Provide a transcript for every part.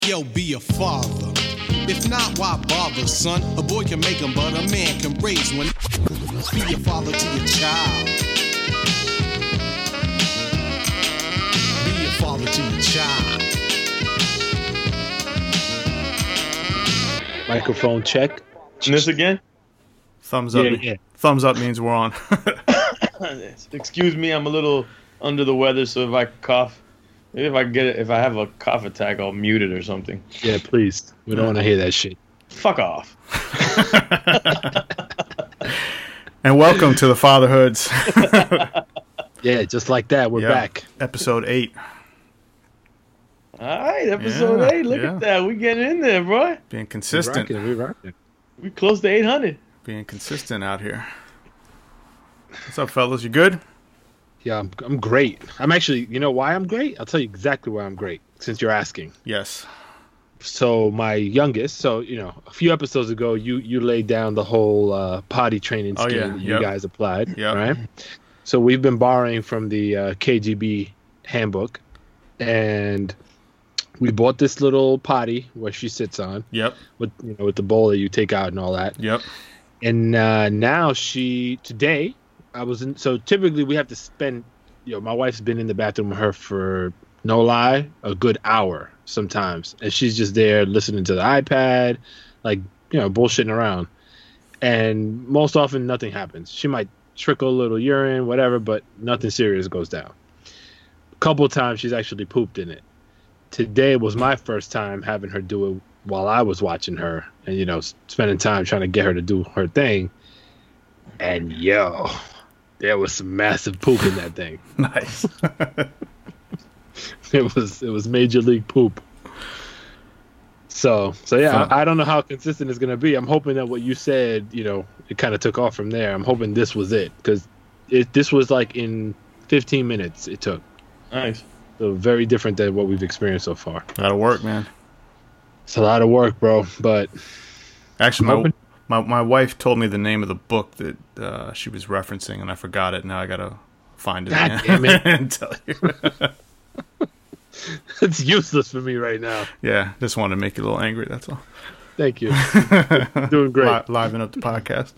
Yo, be a father. If not, why bother, son? A boy can make them, but a man can raise one. Be a father to your child. Be a father to your child. Microphone check. And this again? Thumbs up. Yeah. Thumbs up means we're on. Excuse me, I'm a little under the weather, so if I cough, maybe if I have a cough attack, I'll mute it or something. Yeah, please. We don't want to hear that shit. Fuck off. And welcome to the Fatherhoods. Yeah, just like that, we're back. Episode 8. All right, episode 8. Look at that. We getting in there, bro. Being consistent. We rocking. We close to 800. Being consistent out here. What's up, fellas? You good? Yeah, I'm great. I'm actually, you know why I'm great? I'll tell you exactly why I'm great, since you're asking. Yes. So my youngest, a few episodes ago, you laid down the whole potty training scheme that you guys applied, right? So we've been borrowing from the KGB handbook, and we bought this little potty where she sits on. Yep. With the bowl that you take out and all that. Yep. And now today, so typically we have to spend, my wife's been in the bathroom with her for, no lie, a good hour sometimes. And she's just there listening to the iPad, bullshitting around. And most often nothing happens. She might trickle a little urine, whatever, but nothing serious goes down. A couple of times she's actually pooped in it. Today was my first time having her do it while I was watching her and, spending time trying to get her to do her thing. And there was some massive poop in that thing. Nice. It was major league poop. So yeah, I don't know how consistent it's gonna be. I'm hoping that what you said, it kind of took off from there. I'm hoping this was it, because this was like in 15 minutes it took. Nice. So very different than what we've experienced so far. That'll work, man. It's a lot of work, bro. But actually, my wife told me the name of the book that she was referencing, and I forgot it. Now I gotta find it God damn it. and tell you. It's useless for me right now. Yeah, just wanted to make you a little angry. That's all. Thank you. Doing great. Liven up the podcast.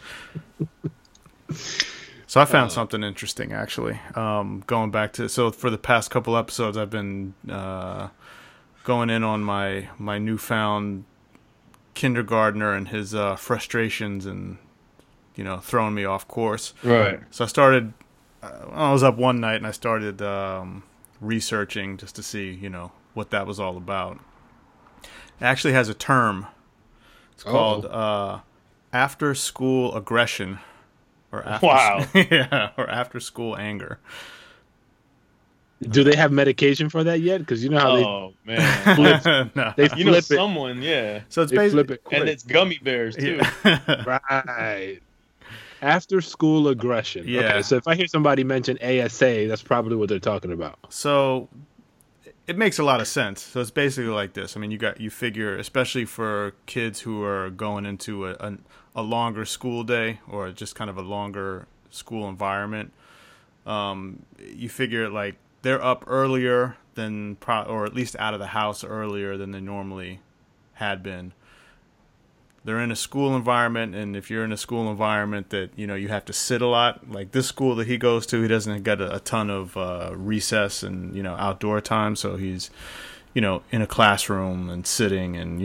So I found something interesting, actually. Going back to for the past couple episodes, I've been going in on my newfound kindergartner and his frustrations and throwing me off course. Right. So I was up one night and I started researching just to see what that was all about. It actually has a term. It's called after school aggression or after school anger. Do they have medication for that yet? Because you know how man, no. they flip it. Someone, So it's They basically flip it quick. and it's gummy bears too. Right. After school aggression. Yeah. Okay, so if I hear somebody mention ASA, that's probably what they're talking about. So it makes a lot of sense. So it's basically like this. I mean, you figure, especially for kids who are going into a longer school day or just kind of a longer school environment, you figure like they're up earlier than, or at least out of the house earlier than they normally had been. They're in a school environment, and if you're in a school environment that, you have to sit a lot, like this school that he goes to, he doesn't get a ton of recess and, outdoor time, so he's, in a classroom and sitting and,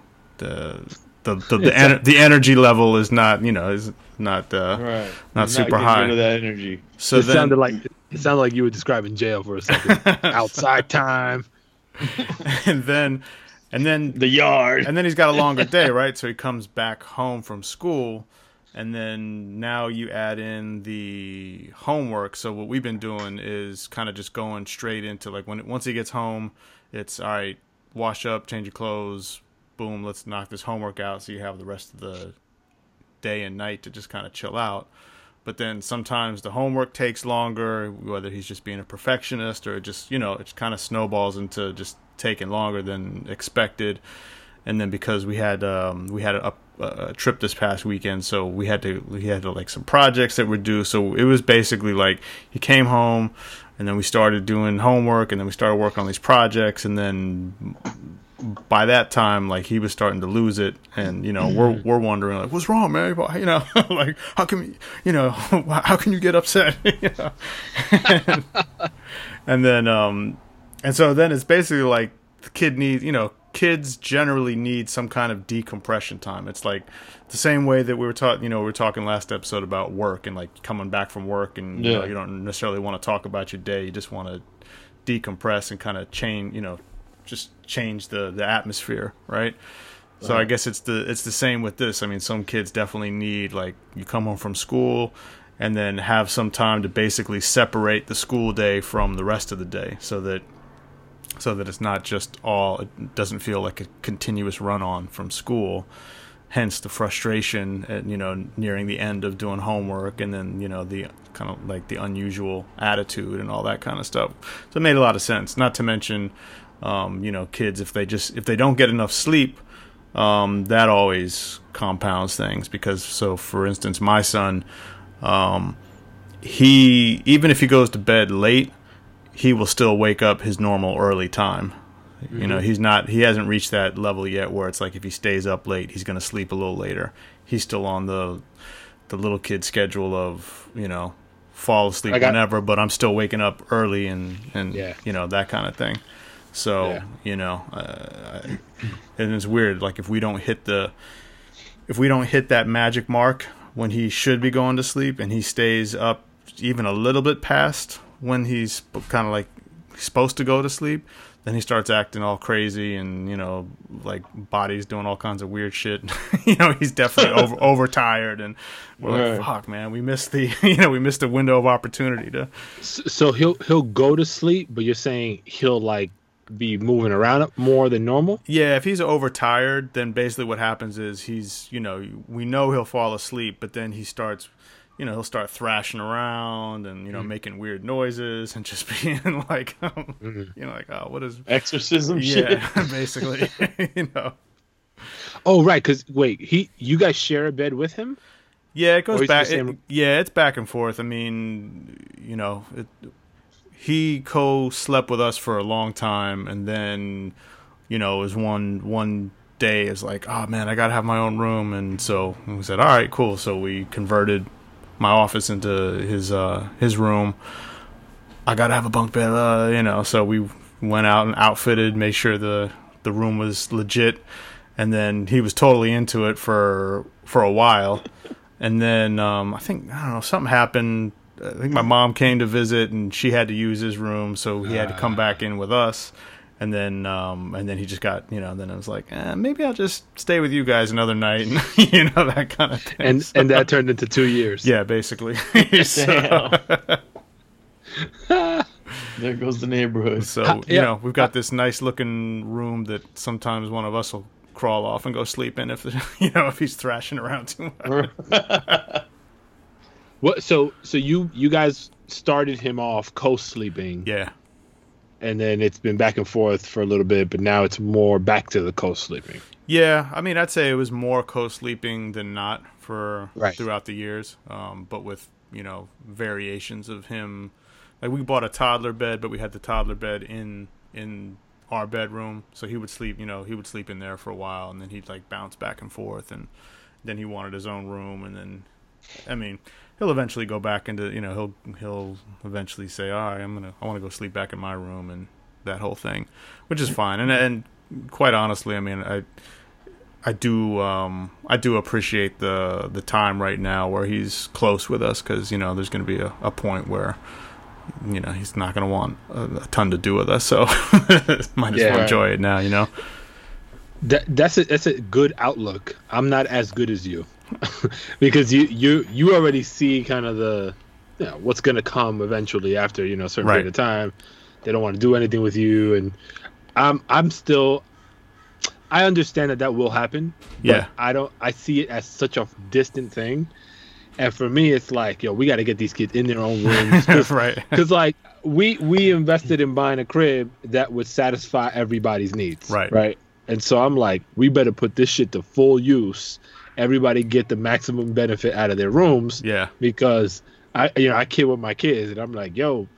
the energy level is not, is not Right. not super high. Rid of that energy. So It sounded like you were describing jail for a second. Outside time. And then The yard. And then he's got a longer day, right? So he comes back home from school, and then now you add in the homework. So what we've been doing is kind of just going straight into once he gets home, it's all right, wash up, change your clothes, boom, let's knock this homework out so you have the rest of the day and night to just kind of chill out. But then sometimes the homework takes longer, whether he's just being a perfectionist or just, it kind of snowballs into just taking longer than expected. And then because we had a trip this past weekend, so we had to some projects that were due. So it was basically like he came home, and then we started doing homework, and then we started working on these projects, and then by that time, like, he was starting to lose it, and we're wondering, like, what's wrong, man? Like, how can how can you get upset? And then and so then it's basically like the kid needs, kids generally need some kind of decompression time. It's like the same way that we were talking last episode about work and like coming back from work, and you don't necessarily want to talk about your day. You just want to decompress and kind of change the atmosphere, right? So I guess it's the same with this. I mean, some kids definitely need, like, you come home from school and then have some time to basically separate the school day from the rest of the day, so that it's not just it doesn't feel like a continuous run on from school. Hence the frustration at, nearing the end of doing homework, and then, the kind of like the unusual attitude and all that kind of stuff. So it made a lot of sense. Not to mention, kids, if they don't get enough sleep, that always compounds things. Because, so for instance, my son, even if he goes to bed late, he will still wake up his normal early time. Mm-hmm. He hasn't reached that level yet where it's like if he stays up late, he's going to sleep a little later. He's still on the little kid schedule of, fall asleep whenever, but I'm still waking up early and that kind of thing. So, and it's weird. Like, if we don't hit that magic mark when he should be going to sleep, and he stays up even a little bit past when he's kind of like supposed to go to sleep, then he starts acting all crazy, and like, body's doing all kinds of weird shit. He's definitely overtired, and we're like, fuck, man, we missed the window of opportunity to. So he'll go to sleep, but you're saying he'll, like, be moving around more than normal? Yeah, if he's overtired, then basically what happens is he's, we know he'll fall asleep, but then he starts, he'll start thrashing around and, making weird noises and just being like, like, oh, what is exorcism shit? Yeah, basically, Oh, right, because, wait, you guys share a bed with him? Yeah, it goes back. It's back and forth. I mean, he co-slept with us for a long time, and then, it was one day is like, oh man, I gotta have my own room, and so we said, all right, cool. So we converted my office into his room. I gotta have a bunk bed, so we went out and outfitted, made sure the room was legit, and then he was totally into it for a while, and then I don't know, something happened. I think my mom came to visit, and she had to use his room, so he had to come back in with us. And then he just got, then I was like, maybe I'll just stay with you guys another night, and that kind of thing. And that turned into 2 years. Yeah, basically. There goes the neighborhood. So we've got this nice looking room that sometimes one of us will crawl off and go sleep in if if he's thrashing around too much. What? So you guys started him off co-sleeping. Yeah. And then it's been back and forth for a little bit, but now it's more back to the co-sleeping. Yeah, I mean, I'd say it was more co-sleeping than not throughout the years, but with, variations of him. Like, we bought a toddler bed, but we had the toddler bed in our bedroom, so he would sleep, he would sleep in there for a while, and then he'd, like, bounce back and forth, and then he wanted his own room, and then, I mean, he'll eventually go back into, he'll eventually say, all right, I want to go sleep back in my room, and that whole thing, which is fine. And quite honestly, I mean, I do appreciate the time right now where he's close with us, because, there's going to be a point where, he's not going to want a ton to do with us. So might as well enjoy it now, That's a good outlook. I'm not as good as you. Because you already see kind of the what's going to come eventually after a certain period of time. They don't want to do anything with you, and I'm still, I understand that will happen. Yeah, I see it as such a distant thing, and for me it's like, we got to get these kids in their own rooms. Right, because like we invested in buying a crib that would satisfy everybody's needs. Right, and so I'm like, we better put this shit to full use. Everybody get the maximum benefit out of their rooms. Yeah. Because I kid with my kids, and I'm like,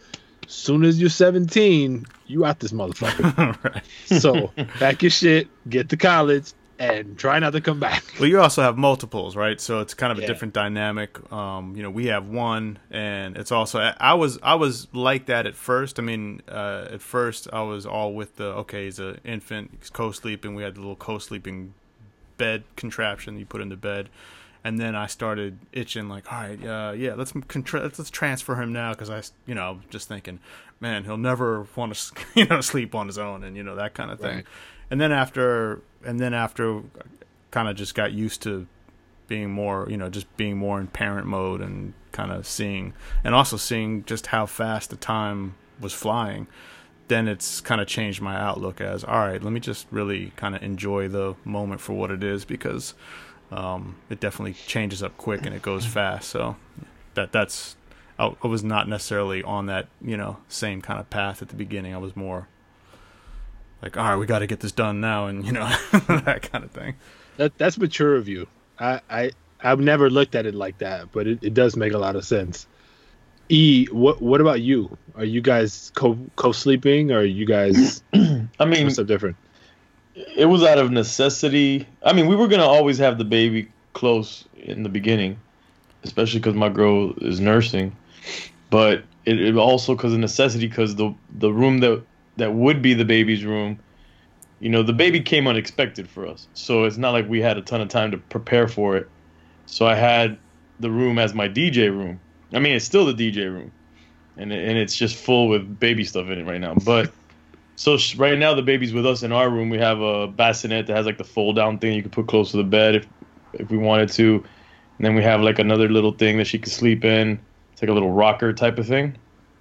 Soon as you're 17, you out this motherfucker. Right. So pack your shit, get to college, and try not to come back. Well, you also have multiples, right? So it's kind of a Yeah. different dynamic. We have one, and it's also I was like that at first. I mean, at first I was all with he's an infant, he's co-sleeping. We had the little co-sleeping bed contraption you put in the bed, and then I started itching like, all right, let's transfer him now, because I just thinking, man, he'll never want to sleep on his own, and that kind of thing. Right. And then after kind of just got used to being more, just being more in parent mode, and kind of seeing just how fast the time was flying. Then it's kind of changed my outlook as, all right, let me just really kind of enjoy the moment for what it is, because it definitely changes up quick and it goes fast. So I was not necessarily on that, same kind of path at the beginning. I was more like, all right, we got to get this done now, and that kind of thing. That's mature of you. I've never looked at it like that, but it does make a lot of sense. What about you? Are you guys co-sleeping, or are you guys I mean, what's so different? it was out of necessity. I mean, we were gonna always have the baby close in the beginning, especially because my girl is nursing. But it also because of necessity, because the room that would be the baby's room, the baby came unexpected for us. So it's not like we had a ton of time to prepare for it. So I had the room as my DJ room. I mean, it's still the DJ room, and it's just full with baby stuff in it right now. But so right now the baby's with us in our room. We have a bassinet that has like the fold down thing you could put close to the bed if we wanted to. And then we have like another little thing that she could sleep in. It's like a little rocker type of thing.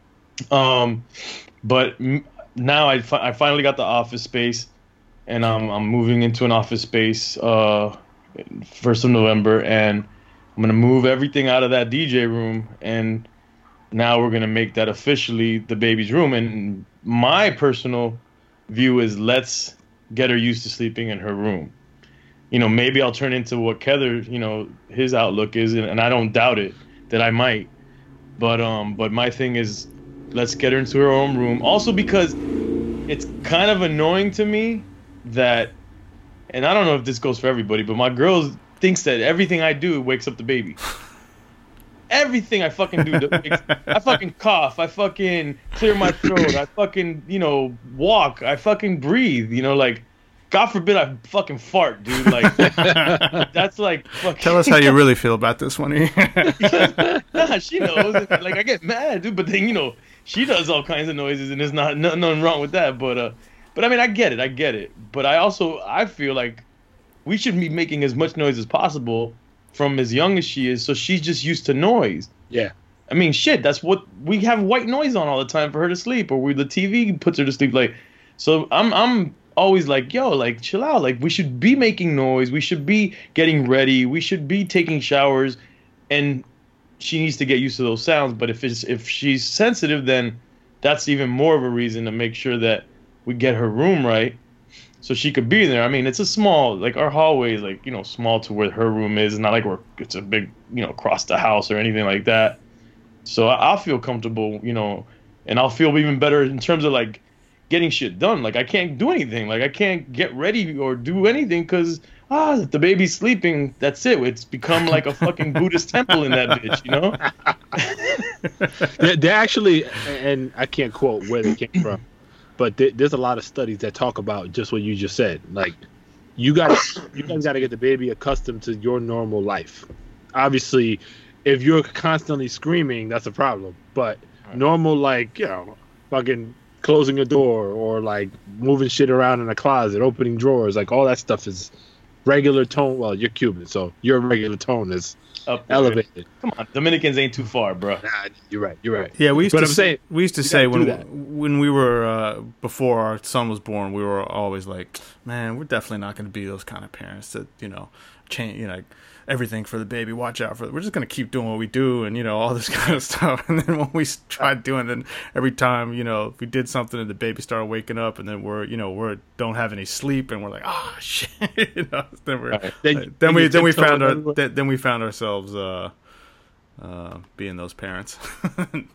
But now I finally got the office space, and I'm moving into an office space 1st of November, and I'm gonna move everything out of that DJ room, and now we're gonna make that officially the baby's room. And my personal view is, let's get her used to sleeping in her room. Maybe I'll turn into what Kether, his outlook is, and I don't doubt it that I might. But my thing is, let's get her into her own room. Also because it's kind of annoying to me that, and I don't know if this goes for everybody, but my girl thinks that everything I do wakes up the baby. Everything I fucking do. I fucking cough. I fucking clear my throat. I fucking, walk. I fucking breathe. Like, God forbid I fucking fart, dude. Like, that's like fucking... Tell us how you really feel about this one. Nah, she knows. Like, I get mad, dude. But then, she does all kinds of noises, and there's nothing wrong with that. But I mean, I get it. But I feel like we should be making as much noise as possible from as young as she is, so she's just used to noise. Yeah. I mean, shit, that's what we have white noise on all the time for her to sleep, or the TV puts her to sleep. Like, so I'm always like, yo, like, chill out. Like, we should be making noise. We should be getting ready. We should be taking showers, and she needs to get used to those sounds. But if she's sensitive, then that's even more of a reason to make sure that we get her room right, so she could be there. I mean, it's a small, like, our hallway is like, small to where her room is. It's not like it's a big, across the house or anything like that. So I'll feel comfortable, and I'll feel even better in terms of like getting shit done. Like, I can't do anything. Like, I can't get ready or do anything because if the baby's sleeping, that's it. It's become like a fucking Buddhist temple in that bitch, They're actually, and I can't quote where they came from, but there's a lot of studies that talk about just what you just said. Like, you guys got to get the baby accustomed to your normal life. Obviously, if you're constantly screaming, that's a problem. But normal, like, fucking closing a door, or like moving shit around in a closet, opening drawers, like all that stuff is regular tone. Well, you're Cuban, so your regular tone is elevated. Come on, Dominicans ain't too far, bro. Nah, you're right. Yeah, we used to say that. when we were before our son was born, we were always like, man, we're definitely not going to be those kind of parents that change, everything for the baby. Watch out for it. We're just going to keep doing what we do, and all this kind of stuff. And then when we tried doing, then every time we did something and the baby started waking up, and then we don't have any sleep, and we're like, oh shit, then we found ourselves being those parents.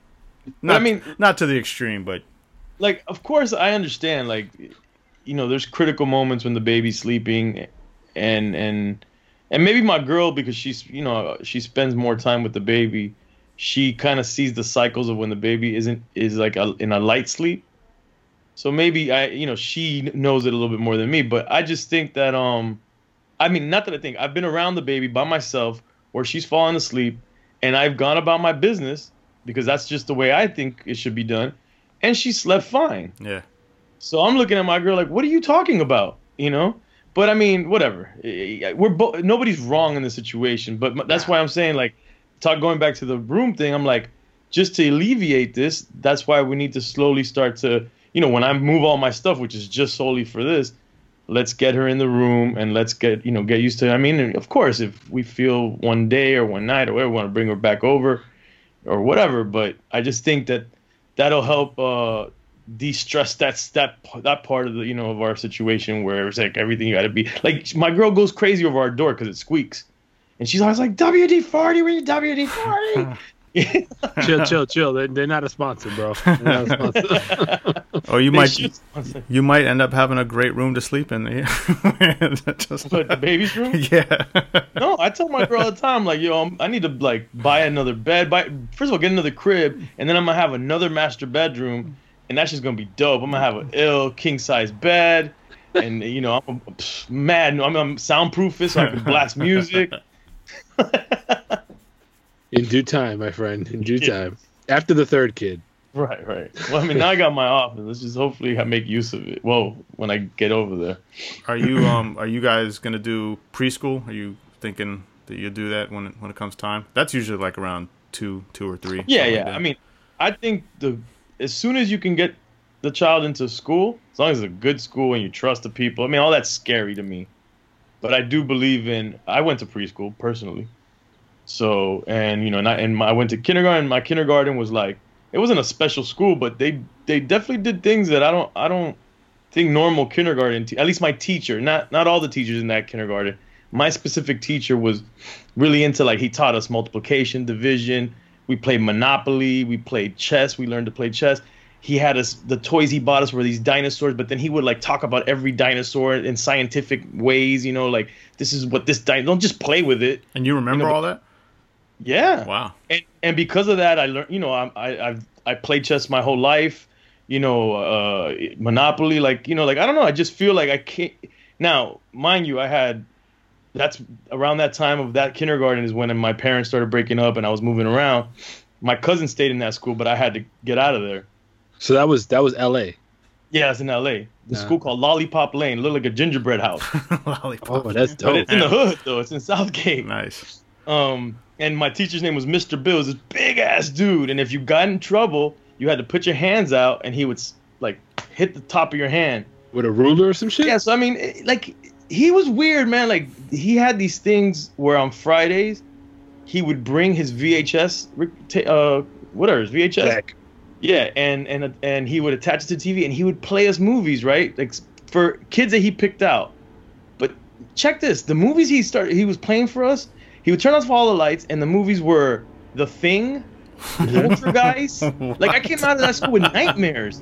Not, I mean, not to the extreme, but like, of course, I understand. Like, there's critical moments when the baby's sleeping, and maybe my girl, because she spends more time with the baby, she kind of sees the cycles of when the baby is like in a light sleep. So maybe she knows it a little bit more than me. But I just think that I mean, not that I think, I've been around the baby by myself where she's fallen asleep, and I've gone about my business because that's just the way I think it should be done, and she slept fine. yeah. So I'm looking at my girl like, what are you talking about? But I mean, whatever. Nobody's wrong in the situation. But that's why I'm saying, like, going back to the room thing, I'm like, just to alleviate this, that's why we need to slowly start to, when I move all my stuff, which is just solely for this, let's get her in the room and let's get used to it. I mean, of course, if we feel one day or one night or whatever, we want to bring her back over or whatever. But I just think that that'll help de-stress that part of the of our situation where it's like everything you got to be like. My girl goes crazy over our door because it squeaks, and she's always like, WD-40, we need WD-40. Chill. They're not a sponsor, bro. They're not a sponsor. Or you might end up having a great room to sleep in. Just, what, the baby's room? Yeah. No, I tell my girl all the time, like, I need to like buy another bed. First of all, get another crib, and then I'm gonna have another master bedroom, and that's just gonna be dope. I'm gonna have an ill king size bed, and I'm mad. I'm soundproof it so I can blast music. In due time, my friend. In due time. After the third kid. Right. Well, I mean, now I got my office. Let's just hopefully make use of it. Well, when I get over there. Are you guys gonna do preschool? Are you thinking that you do that when it comes time? That's usually like around two or three. Yeah. Like I mean, I think as soon as you can get the child into school, as long as it's a good school and you trust the people. I mean, all that's scary to me, but I do believe in. I went to preschool personally. So, and I went to kindergarten. My kindergarten was like, it wasn't a special school, but they definitely did things that I don't think normal kindergarten, at least my teacher, not all the teachers in that kindergarten. My specific teacher was really into, like, he taught us multiplication, division. We played Monopoly. We played chess. We learned to play chess. He had the toys he bought us were these dinosaurs, but then he would like talk about every dinosaur in scientific ways, like this is what this don't just play with it. And you remember all that? Yeah. Wow. And because of that, I learned. I played chess my whole life. Monopoly. Like I don't know. I just feel like I can't. Now, mind you, that's around that time of that kindergarten is when my parents started breaking up and I was moving around. My cousin stayed in that school, but I had to get out of there. So that was L.A. Yeah, it's in L.A. The school called Lollipop Lane. It looked like a gingerbread house. Lollipop. Oh, that's dope. But it's in the hood though. It's in Southgate. Nice. And my teacher's name was Mr. Bill. This big ass dude. And if you got in trouble, you had to put your hands out, and he would like hit the top of your hand with a ruler or some shit. Yeah. So I mean, he was weird, man. Like he had these things where on Fridays he would bring his VHS, whatever his VHS. Deck. Yeah, and he would attach it to TV, and he would play us movies, right? Like for kids that he picked out. But check this: the movies he was playing for us, he would turn off all the lights, and the movies were The Thing, Poltergeist. Like I came out of that school with nightmares.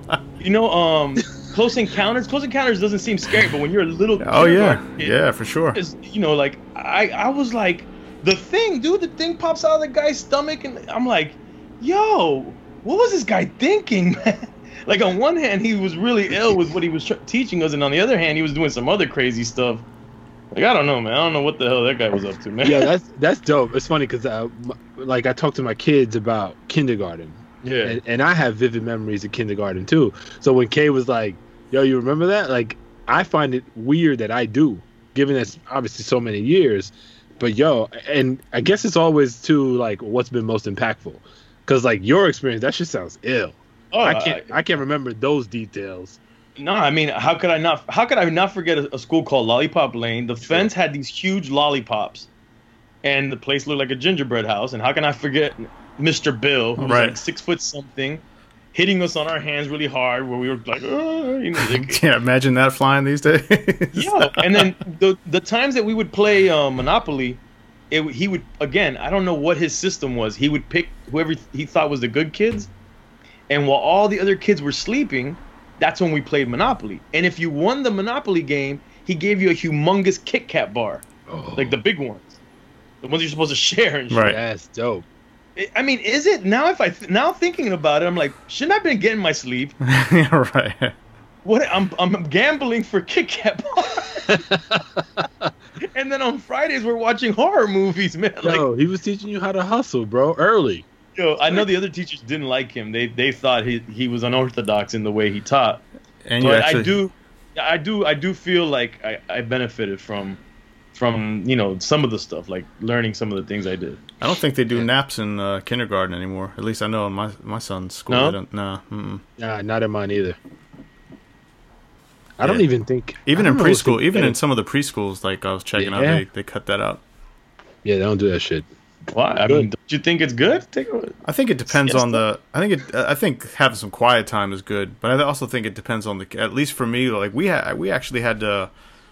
Close Encounters. Close Encounters doesn't seem scary, but when you're a little yeah, for sure. Like I was like, The Thing, dude. The Thing pops out of the guy's stomach, and I'm like, yo. What was this guy thinking, man? Like, on one hand, he was really ill with what he was teaching us, and on the other hand, he was doing some other crazy stuff. Like, I don't know, man. I don't know what the hell that guy was up to, man. Yeah, that's dope. It's funny because, I talk to my kids about kindergarten. Yeah. And I have vivid memories of kindergarten, too. So when Kay was like, yo, you remember that? Like, I find it weird that I do, given that's obviously so many years. But, yo, and I guess it's always, too, like, what's been most impactful. Because, like, your experience, that shit sounds ill. Oh, I can't remember those details. No, I mean, how could I not forget a school called Lollipop Lane? The fence had these huge lollipops, and the place looked like a gingerbread house. And how can I forget Mr. Bill, who was like 6 foot something, hitting us on our hands really hard, where we were like, yeah, imagine that flying these days. Yeah, and then the times that we would play Monopoly, he would, again, I don't know what his system was. He would pick whoever he thought was the good kids, and while all the other kids were sleeping, that's when we played Monopoly. And if you won the Monopoly game, he gave you a humongous Kit Kat bar, like the big ones, the ones you're supposed to share and shit. Right. That's dope. I mean, is it now? Now thinking about it, I'm like, shouldn't I have been getting my sleep? Yeah, right. What I'm gambling for Kit Kat bar. And then on Fridays we're watching horror movies, man. Like, Yo, he was teaching you how to hustle, bro, early. yo, I know the other teachers didn't like him. They thought he was unorthodox in the way he taught. And you But actually, I do feel like I benefited from some of the stuff, like learning some of the things I did. I don't think they do naps in kindergarten anymore. At least I know in my son's school. No? They don't. Nah. Mm-mm. Nah, not in mine either. I don't Yeah. even think. Even I in don't know if preschool, they- even in some of the preschools, like I was checking out, Yeah. they cut that out. Yeah, they don't do that shit. Why? I mean, don't you think it's good? I think it depends Yes, on the. I think having some quiet time is good, but I also think it depends on the. At least for me, like we actually had to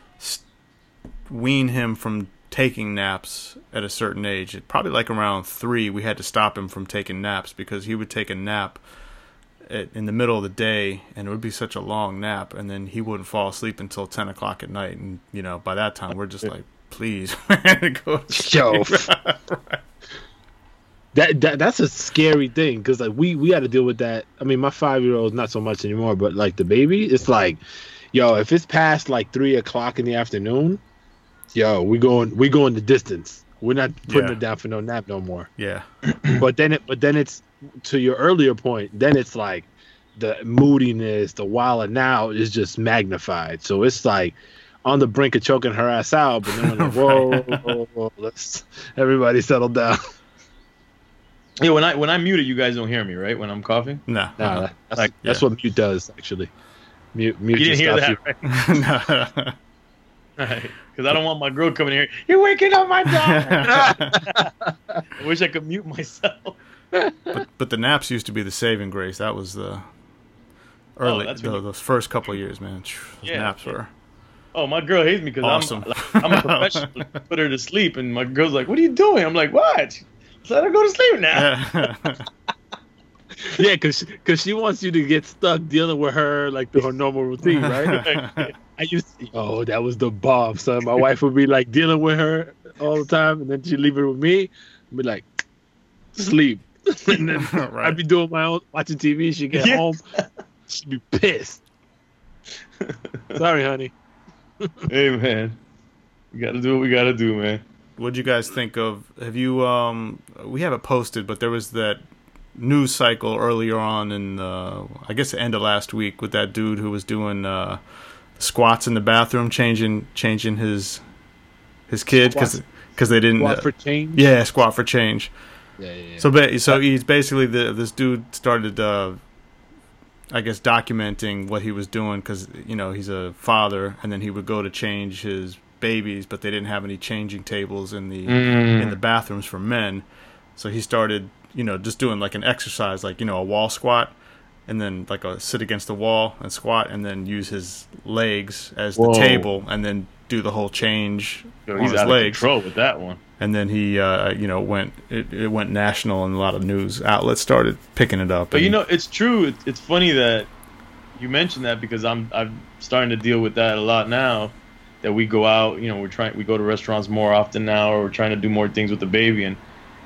wean him from taking naps at a certain age. Probably like around 3, we had to stop him from taking naps because he would take a nap in the middle of the day, and it would be such a long nap, and then he wouldn't fall asleep until 10 o'clock at night, and by that time we're just like, please, man, go to sleep. Yo, that's a scary thing because like we had to deal with that. I mean, my 5-year-old not so much anymore, but like the baby, it's like, yo, if it's past like 3 o'clock in the afternoon, yo, we going the distance. We're not putting Yeah. it down for no nap no more. Yeah. But then it's to your earlier point. Then it's like the moodiness, the wild and now is just magnified. So it's like on the brink of choking her ass out. But then we're like, whoa, let's everybody settle down. Yeah, when I mute it, you guys don't hear me, right? When I'm coughing. No. Nah, that's, Like, that's what mute does actually. Mute You didn't just hear stops that, you. right? Because I don't want my girl coming here. You're waking up my daughter. I wish I could mute myself. But the naps used to be the saving grace. That was the early, that's when those first couple of years, man. Those Yeah, naps yeah. were Oh, my girl hates me because awesome. I'm a professional. Put her to sleep, and my girl's like, "What are you doing?" I'm like, "What? Let her go to sleep now." Yeah, cause she wants you to get stuck dealing with her like through her normal routine, right? I used to, that was the bomb, son. My wife would be like dealing with her all the time, and then she'd leave it with me and be like, sleep. And then Right. I'd be doing my own, watching TV. She'd get Yeah. home, she'd be pissed. Sorry, honey. Hey, man, we gotta do what we gotta do, man. What'd you guys think of? Have you? We have it posted, but there was that news cycle earlier on in I guess the end of last week with that dude who was doing squats in the bathroom, changing his kid because they didn't Squat for change. yeah, squat for change. Yeah. So he's basically this dude started I guess documenting what he was doing because he's a father, and then he would go to change his babies, but they didn't have any changing tables in the bathrooms for men. So he started just doing like an exercise, like a wall squat, and then like a sit against the wall and squat, and then use his legs as the Whoa. table, and then do the whole change Yo, on he's his out legs. of control with that one. And then he it went national, and a lot of news outlets started picking it up. But and, it's true. It's funny that you mentioned that because I'm starting to deal with that a lot now. That we go out, we go to restaurants more often now, or we're trying to do more things with the baby, and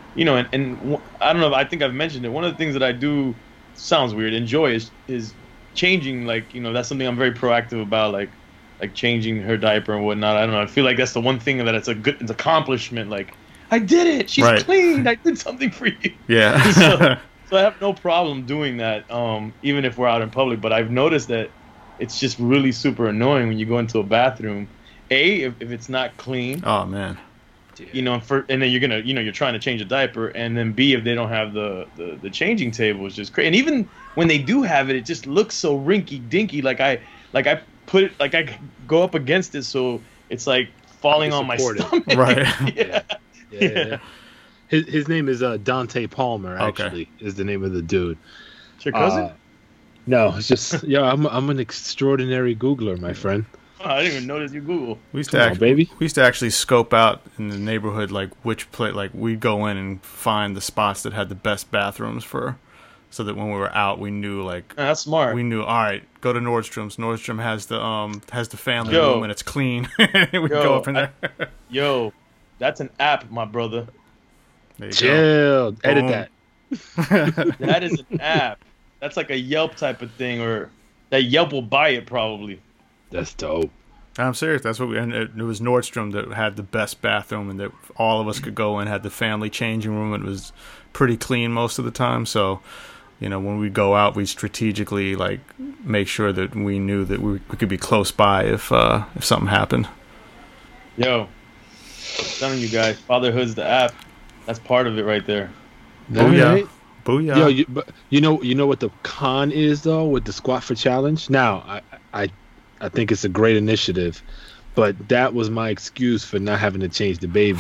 I don't know. I think I've mentioned it. One of the things that I do, sounds weird, enjoy is changing. Like that's something I'm very proactive about. Like changing her diaper and whatnot. I don't know. I feel like that's the one thing that it's an accomplishment. Like I did it. She's Right. clean. I did something for you. yeah. So I have no problem doing that, even if we're out in public. But I've noticed that it's just really super annoying when you go into a bathroom. If it's not clean, Oh man. and then you're gonna, you're trying to change a diaper, and then B, if they don't have the changing table, it's just crazy. And even when they do have it, it just looks so rinky dinky. Like I put it, like I go up against it, so it's like falling on my Support it. stomach. Right. Yeah. His name is Dante Palmer. Okay. Actually, is the name of the dude. It's your cousin? No, it's just I'm an extraordinary Googler, my friend. I didn't even notice you Google. We used Come on, baby. We used to actually scope out in the neighborhood like which place. Like we'd go in and find the spots that had the best bathrooms so that when we were out, we knew like That's smart. we knew. All right, go to Nordstrom's. Nordstrom has the family room and it's clean. We go up in there. Yo, that's an app, my brother. There you go. Chill. Edit Boom. that. That is an app. That's like a Yelp type of thing, or that Yelp will buy it probably. That's dope. I'm serious. That's what and it was Nordstrom that had the best bathroom, and that all of us could go in. Had the family changing room. It was pretty clean most of the time. So, when we go out, we strategically like make sure that we knew that we could be close by if something happened. Yo, I'm telling you guys, fatherhood's the app. That's part of it right there. Booyah. Right? Booyah. Yo, but you know what the con is though with the Squat for Challenge. Now, I think it's a great initiative, but that was my excuse for not having to change the baby.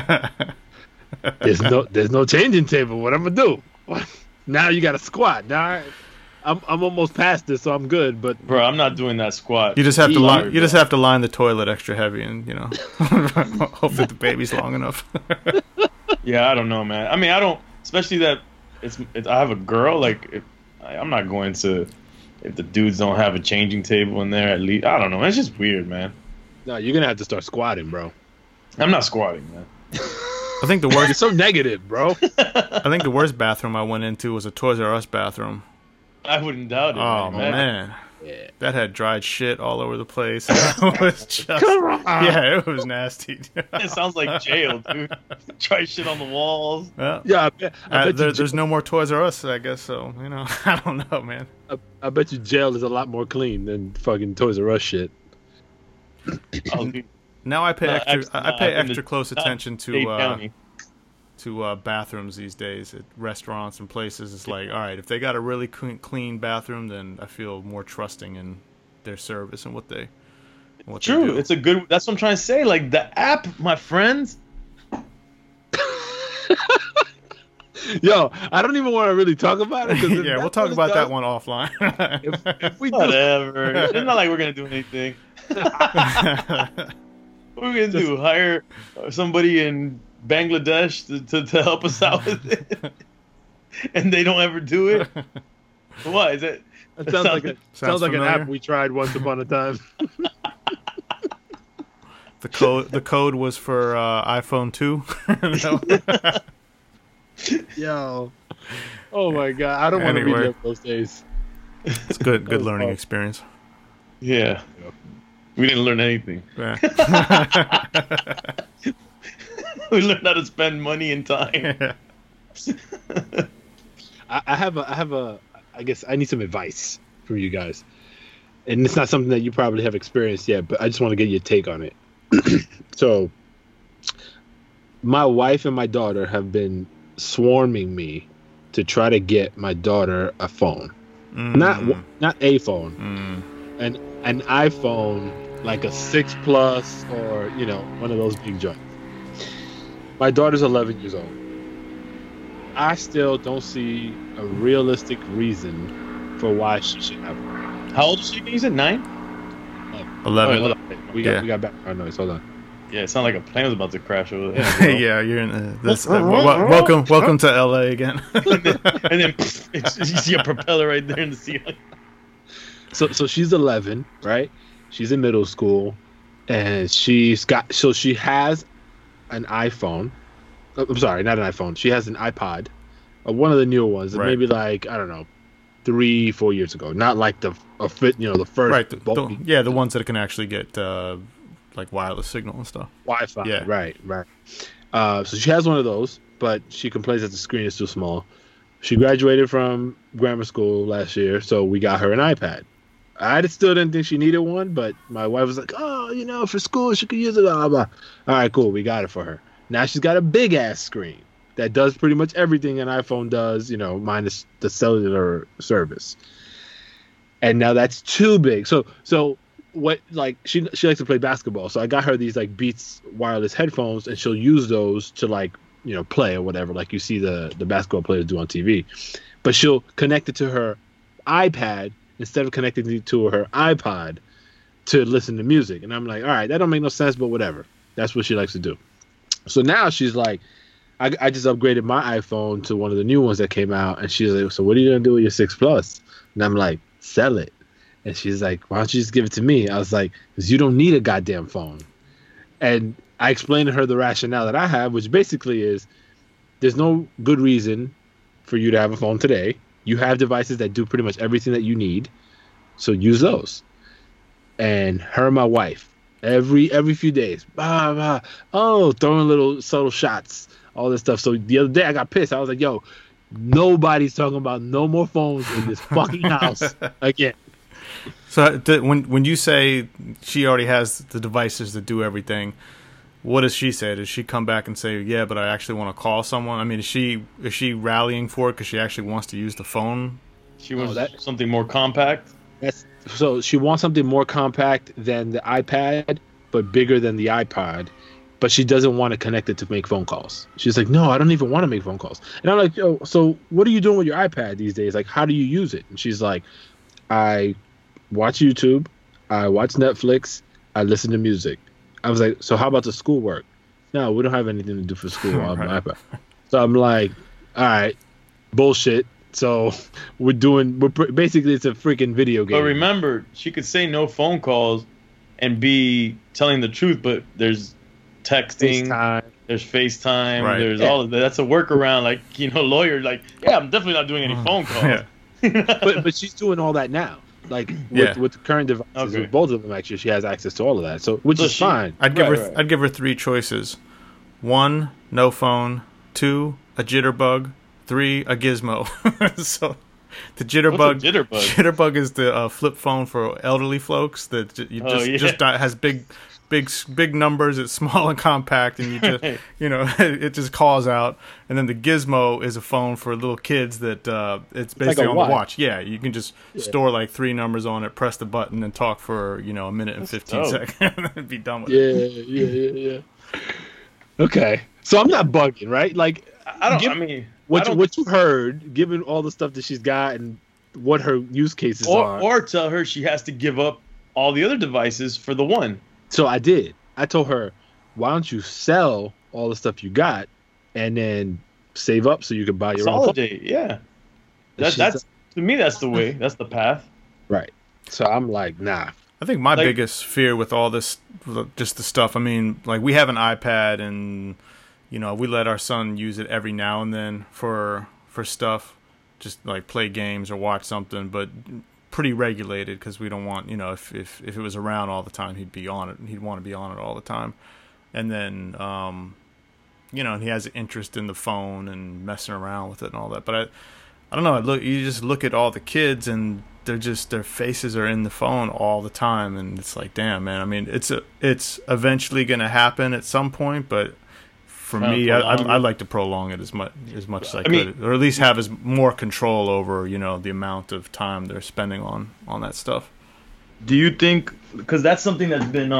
There's no changing table. What I'm gonna do? Now you got to squat. Now I'm almost past this, so I'm good. But Bro, I'm not doing that squat. You just have to Sorry, line. You just have to line the toilet extra heavy, and hope that the baby's long enough. Yeah, I don't know, man. I mean, I don't. Especially that it's I have a girl. Like, I'm not going to. If the dudes don't have a changing table in there, at least I don't know. It's just weird, man. no, you're gonna have to start squatting, bro. I'm not squatting, man. I think the You're worst. so negative, bro. I think the worst bathroom I went into was a Toys R Us bathroom. I wouldn't doubt it. Oh man, Yeah. that had dried shit all over the place. It was just, yeah, it was nasty. It sounds like jail, dude. Try shit on the walls. Well, Yeah, I bet you there's no more Toys R Us, I guess. So I don't know, man. I bet you jail is a lot more clean than fucking Toys R Us shit. Oh, dude. Now I pay No, extra. actually, I pay no, extra close attention Dade County. to bathrooms these days at restaurants and places. It's like, all right, if they got a really clean bathroom, then I feel more trusting in their service and what they they True, do. it's a good. That's what I'm trying to say. Like the app, my friends. Yo, I don't even want to really talk about it. Yeah, we'll talk about that one offline. If we do, Whatever. It's not like we're gonna do anything. What are we gonna do? Hire somebody in Bangladesh to help us out with it, and they don't ever do it. What is it? that sounds like Sounds an familiar. app we tried once upon a time. The code was for iPhone 2. Yo, oh my god, I don't want to Anyway. relive those days. It's good was learning fun. experience. Yeah, we didn't learn anything. Yeah. We learned how to spend money and time. I have a. I guess I need some advice from you guys, and it's not something that you probably have experienced yet, but I just want to get your take on it. So, my wife and my daughter have been swarming me to try to get my daughter a phone, not a phone, an iPhone like a 6 Plus or one of those big joints. My daughter's 11 years old. I still don't see a realistic reason for why she should have one. How old is she? You said 9? 11. Oh, hold on. We got background noise. Hold on. Yeah, it sounded like a plane was about to crash over there. Yeah, you're in this. Welcome to LA again. And then you see a propeller right there in the ceiling. So she's 11, right? She's in middle school, and she has an iPhone. I'm sorry, not an iPhone. She has an iPod, one of the newer ones. Right. Maybe like, I don't know, 3-4 years ago. Not like the first. Right. bulky The ones that can actually get like wireless signal and stuff. Wi-Fi. Yeah. Right. So she has one of those, but she complains that the screen is too small. She graduated from grammar school last year, so we got her an iPad. I still didn't think she needed one, but my wife was like, "Oh, for school she could use it." Blah, blah. All right, cool, we got it for her. Now she's got a big ass screen that does pretty much everything an iPhone does, minus the cellular service. And now that's too big. So what, like, she likes to play basketball, so I got her these like Beats wireless headphones, and she'll use those to like play or whatever, like you see the basketball players do on TV. But she'll connect it to her iPad instead of connecting it to her iPod to listen to music. And I'm like, all right, that don't make no sense, but whatever. That's what she likes to do. So now she's like, I just upgraded my iPhone to one of the new ones that came out, and she's like, so what are you gonna do with your 6 Plus? And I'm like, sell it. And she's like, why don't you just give it to me? I was like, because you don't need a goddamn phone. And I explained to her the rationale that I have, which basically is there's no good reason for you to have a phone today. You have devices that do pretty much everything that you need, so use those. And her and my wife, every few days, throwing little subtle shots, all this stuff. So the other day I got pissed. I was like, yo, nobody's talking about no more phones in this fucking house again. So when you say she already has the devices that do everything, what does she say? Does she come back and say, yeah, but I actually want to call someone? I mean, is she rallying for it because she actually wants to use the phone? She wants something more compact? So she wants something more compact than the iPad, but bigger than the iPod. But she doesn't want to connect it to make phone calls. She's like, no, I don't even want to make phone calls. And I'm like, yo, so what are you doing with your iPad these days? Like, how do you use it? And she's like, I watch YouTube, I watch Netflix, I listen to music. I was like, so how about the schoolwork? No, we don't have anything to do for school on my iPad. So I'm like, all right, bullshit. So basically it's a freaking video game. But remember, she could say no phone calls and be telling the truth, but there's texting, there's FaceTime, there's all of that. That's a workaround. Like, lawyer, like, yeah, I'm definitely not doing any phone calls. but she's doing all that now. Like with the current devices, with both of them, actually, she has access to all of that. So which is fine. I'd give her 3 choices: 1, no phone; 2, a jitterbug; 3, a gizmo. So the jitterbug. Jitterbug is the flip phone for elderly folks that just has big numbers. It's small and compact, and you just it just calls out. And then the gizmo is a phone for little kids that it's basically like on the watch. Yeah, you can just store like 3 numbers on it, press the button, and talk for a minute and 15 seconds, and be done with it. Yeah. Okay, so I'm not bugging, right? Like, what you heard, given all the stuff that she's got and what her use cases are, or tell her she has to give up all the other devices for the one. So I did. I told her, why don't you sell all the stuff you got and then save up so you can buy your own phone? Yeah. That's to me, that's the way. That's the path. Right. So I'm like, nah. I think my biggest fear with all this, just the stuff, I mean, like, we have an iPad and, we let our son use it every now and then for stuff, just like play games or watch something, but pretty regulated because we don't want, if it was around all the time, he'd be on it and he'd want to be on it all the time. And then, and he has an interest in the phone and messing around with it and all that. But I don't know. You just look at all the kids and their faces are in the phone all the time. And it's like, damn, man. I mean, it's eventually going to happen at some point, but for me, I'd like to prolong it as much as I could, or at least have more control over, the amount of time they're spending on that stuff. Do you think, because that's something that's been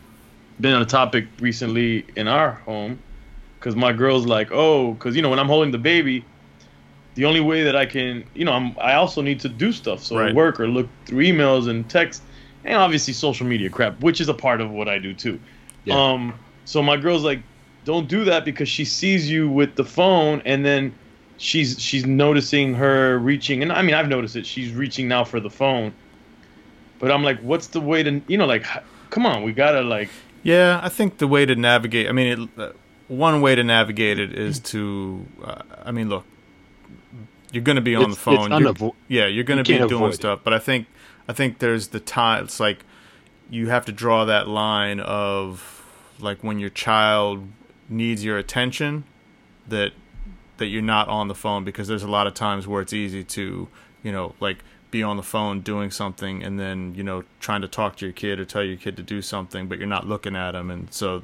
a topic recently in our home, because my girl's like, because when I'm holding the baby, the only way that I can, I also need to do stuff, so work or look through emails and text, and obviously social media crap, which is a part of what I do too. Yeah. So my girl's like, don't do that, because she sees you with the phone, and then she's noticing her reaching. And I mean, I've noticed it. She's reaching now for the phone. But I'm like, what's the way to, come on, we gotta like. Yeah, I think the way to navigate. I mean, one way to navigate it is to. Look, you're going to be on the phone. You're going to be doing stuff. But I think there's the time. It's like you have to draw that line of like when your child needs your attention, that you're not on the phone, because there's a lot of times where it's easy to, like be on the phone doing something and then, trying to talk to your kid or tell your kid to do something, but you're not looking at them. And so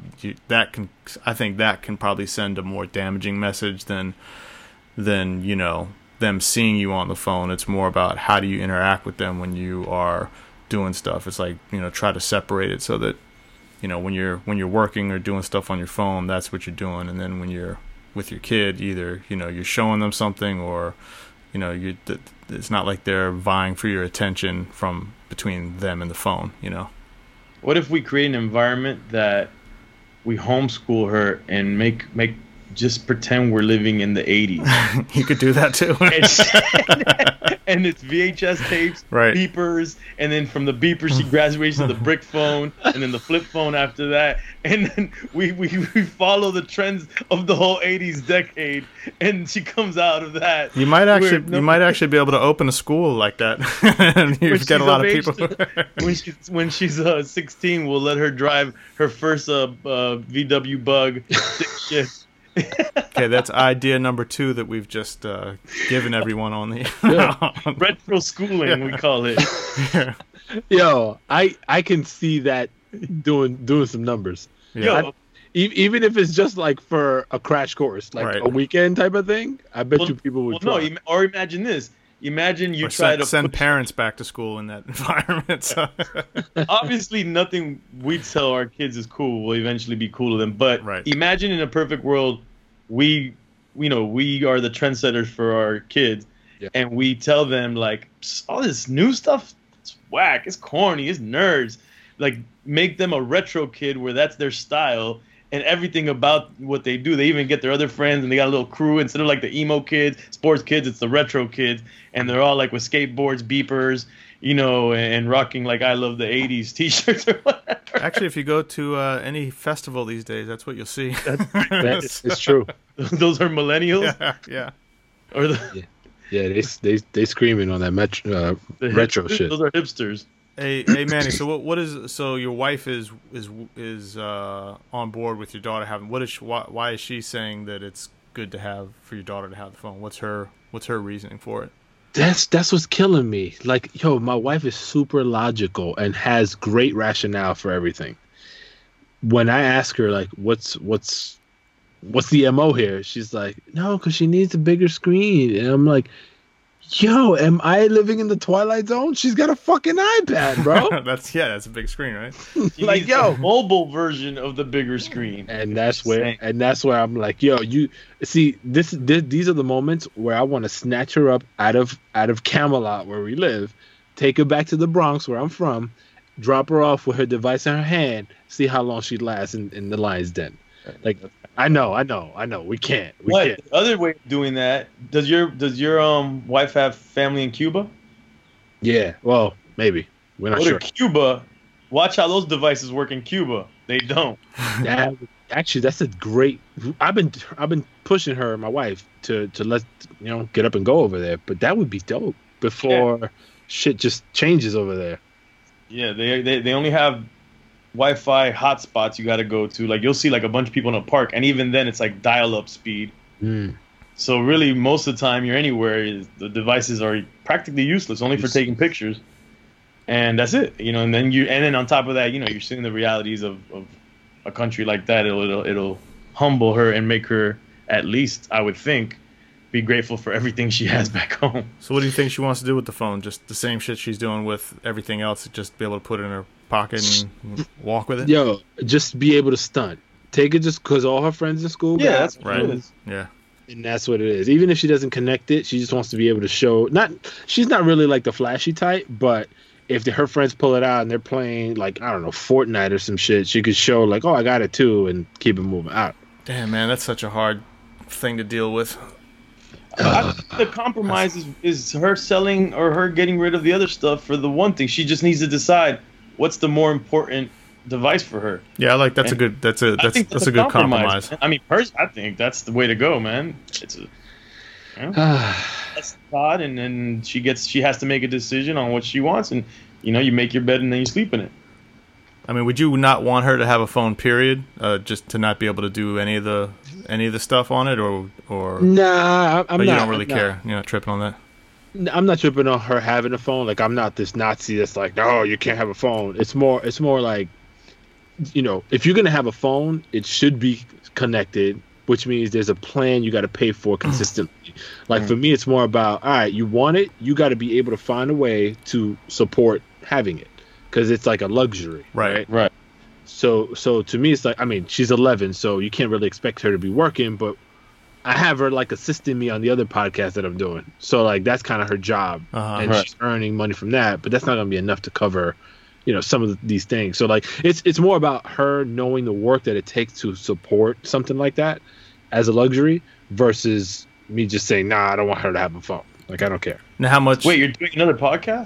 I think that can probably send a more damaging message than them seeing you on the phone. It's more about how do you interact with them when you are doing stuff. It's like, try to separate it so that, when you're working or doing stuff on your phone, that's what you're doing. And then when you're with your kid, either, you're showing them something, or, it's not like they're vying for your attention from between them and the phone, What if we create an environment that we homeschool her and make just pretend we're living in the 80s? You could do that too. And it's VHS tapes, Right. beepers, and then from the beepers she graduates to the brick phone, and then the flip phone after that, and then we follow the trends of the whole 80s decade, and she comes out of that. You might actually be able to open a school like that, and you get a lot of people. when she's 16, we'll let her drive her first VW Bug 6 shift. Okay, that's idea number 2 that we've just given everyone on the Retro schooling, we call it. Yeah. Yo, I can see that doing some numbers. Yeah. Even if it's just like for a crash course, like Right. a weekend type of thing, I bet you people would. Well, no, or imagine this. Imagine you try to send parents back to school in that environment. So. Obviously, nothing we tell our kids is cool will eventually be cool to them. But Right. imagine in a perfect world, we are the trendsetters for our kids, and we tell them like all this new stuff, it's whack, it's corny, it's nerds. Like make them a retro kid where that's their style. And everything about what they do, they even get their other friends, and they got a little crew. Instead of like the emo kids, sports kids, it's the retro kids, and they're all like with skateboards, beepers, and rocking like "I love the '80s" T-shirts or whatever. Actually, if you go to any festival these days, that's what you'll see. It's true. Those are millennials, Yeah. or the they screaming on that retro shit. Those are hipsters. Hey, Manny. So what is? So your wife is on board with your daughter having. Why is she saying that it's good to have for your daughter to have the phone? What's her reasoning for it? That's what's killing me. Like, yo, my wife is super logical and has great rationale for everything. When I ask her like, what's the MO here? She's like, no, because she needs a bigger screen. And I'm like, yo, am I living in the Twilight Zone? She's got a fucking iPad, bro. That's a big screen, right? Like, yo, mobile version of the bigger screen. And that's where I'm like, yo, you see these are the moments where I want to snatch her up out of Camelot where we live, take her back to the Bronx where I'm from, drop her off with her device in her hand, see how long she lasts in the lion's den. Like, I know. We can't. The other way of doing that, does your wife have family in Cuba? Yeah. Well, maybe. We're not sure. Go to Cuba. Watch how those devices work in Cuba. They don't. Actually, that's a great. I've been pushing her, my wife, to let get up and go over there. But that would be dope before shit just changes over there. Yeah, they only have Wi-Fi hotspots you got to go to. Like you'll see like a bunch of people in a park, and even then it's like dial-up speed. So really, most of the time you're anywhere, the devices are practically useless, only for taking pictures, and that's it. And then on top of that, you're seeing the realities of a country like that. It'll humble her and make her, at least I would think, be grateful for everything she has back home. So what do you think she wants to do with the phone? Just the same shit she's doing with everything else, just be able to put it in her pocket and walk with it? Yo, just be able to stunt. Take it just because all her friends in school. Yeah, that's right. It is. Yeah. And that's what it is. Even if she doesn't connect it, she just wants to be able to show. She's not really like the flashy type, but if her friends pull it out and they're playing like, I don't know, Fortnite or some shit, she could show like, oh, I got it too, and keep it moving out. Damn, man, that's such a hard thing to deal with. The compromise is her selling or her getting rid of the other stuff for the one thing. She just needs to decide what's the more important device for her. Yeah, I like that's a good good compromise. I mean, I think that's the way to go, man. It's that's thought, and then she has to make a decision on what she wants, and you make your bed and then you sleep in it. I mean, would you not want her to have a phone? Period, just to not be able to do any of the stuff on it, or nah, I'm not. You don't really care. You're not tripping on that. I'm not tripping on her having a phone. Like, I'm not this Nazi that's like, no, you can't have a phone. It's more like, if you're gonna have a phone, it should be connected, which means there's a plan you got to pay for consistently. Like for me, it's more about, all right, you want it, you got to be able to find a way to support having it. Because it's like a luxury, right? So to me, it's like, I mean, she's 11, so you can't really expect her to be working, but I have her like assisting me on the other podcast that I'm doing. So like that's kind of her job, and she's earning money from that. But that's not gonna be enough to cover, some of these things. So like it's more about her knowing the work that it takes to support something like that as a luxury versus me just saying, nah, I don't want her to have a phone. Like, I don't care. Now, how much? Wait, you're doing another podcast?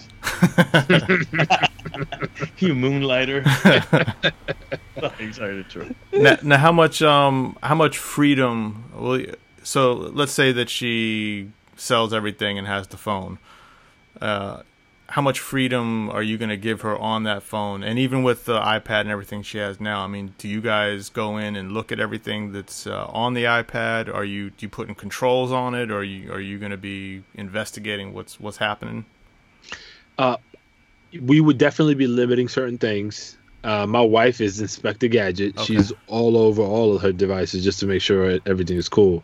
You moonlighter. Sorry to interrupt. Now, how much freedom? So let's say that she sells everything and has the phone. How much freedom are you going to give her on that phone? And even with the iPad and everything she has now, I mean, do you guys go in and look at everything that's on the iPad? Do you put in controls on it? Or are you going to be investigating what's happening? We would definitely be limiting certain things. My wife is Inspector Gadget. Okay. She's all over all of her devices just to make sure everything is cool.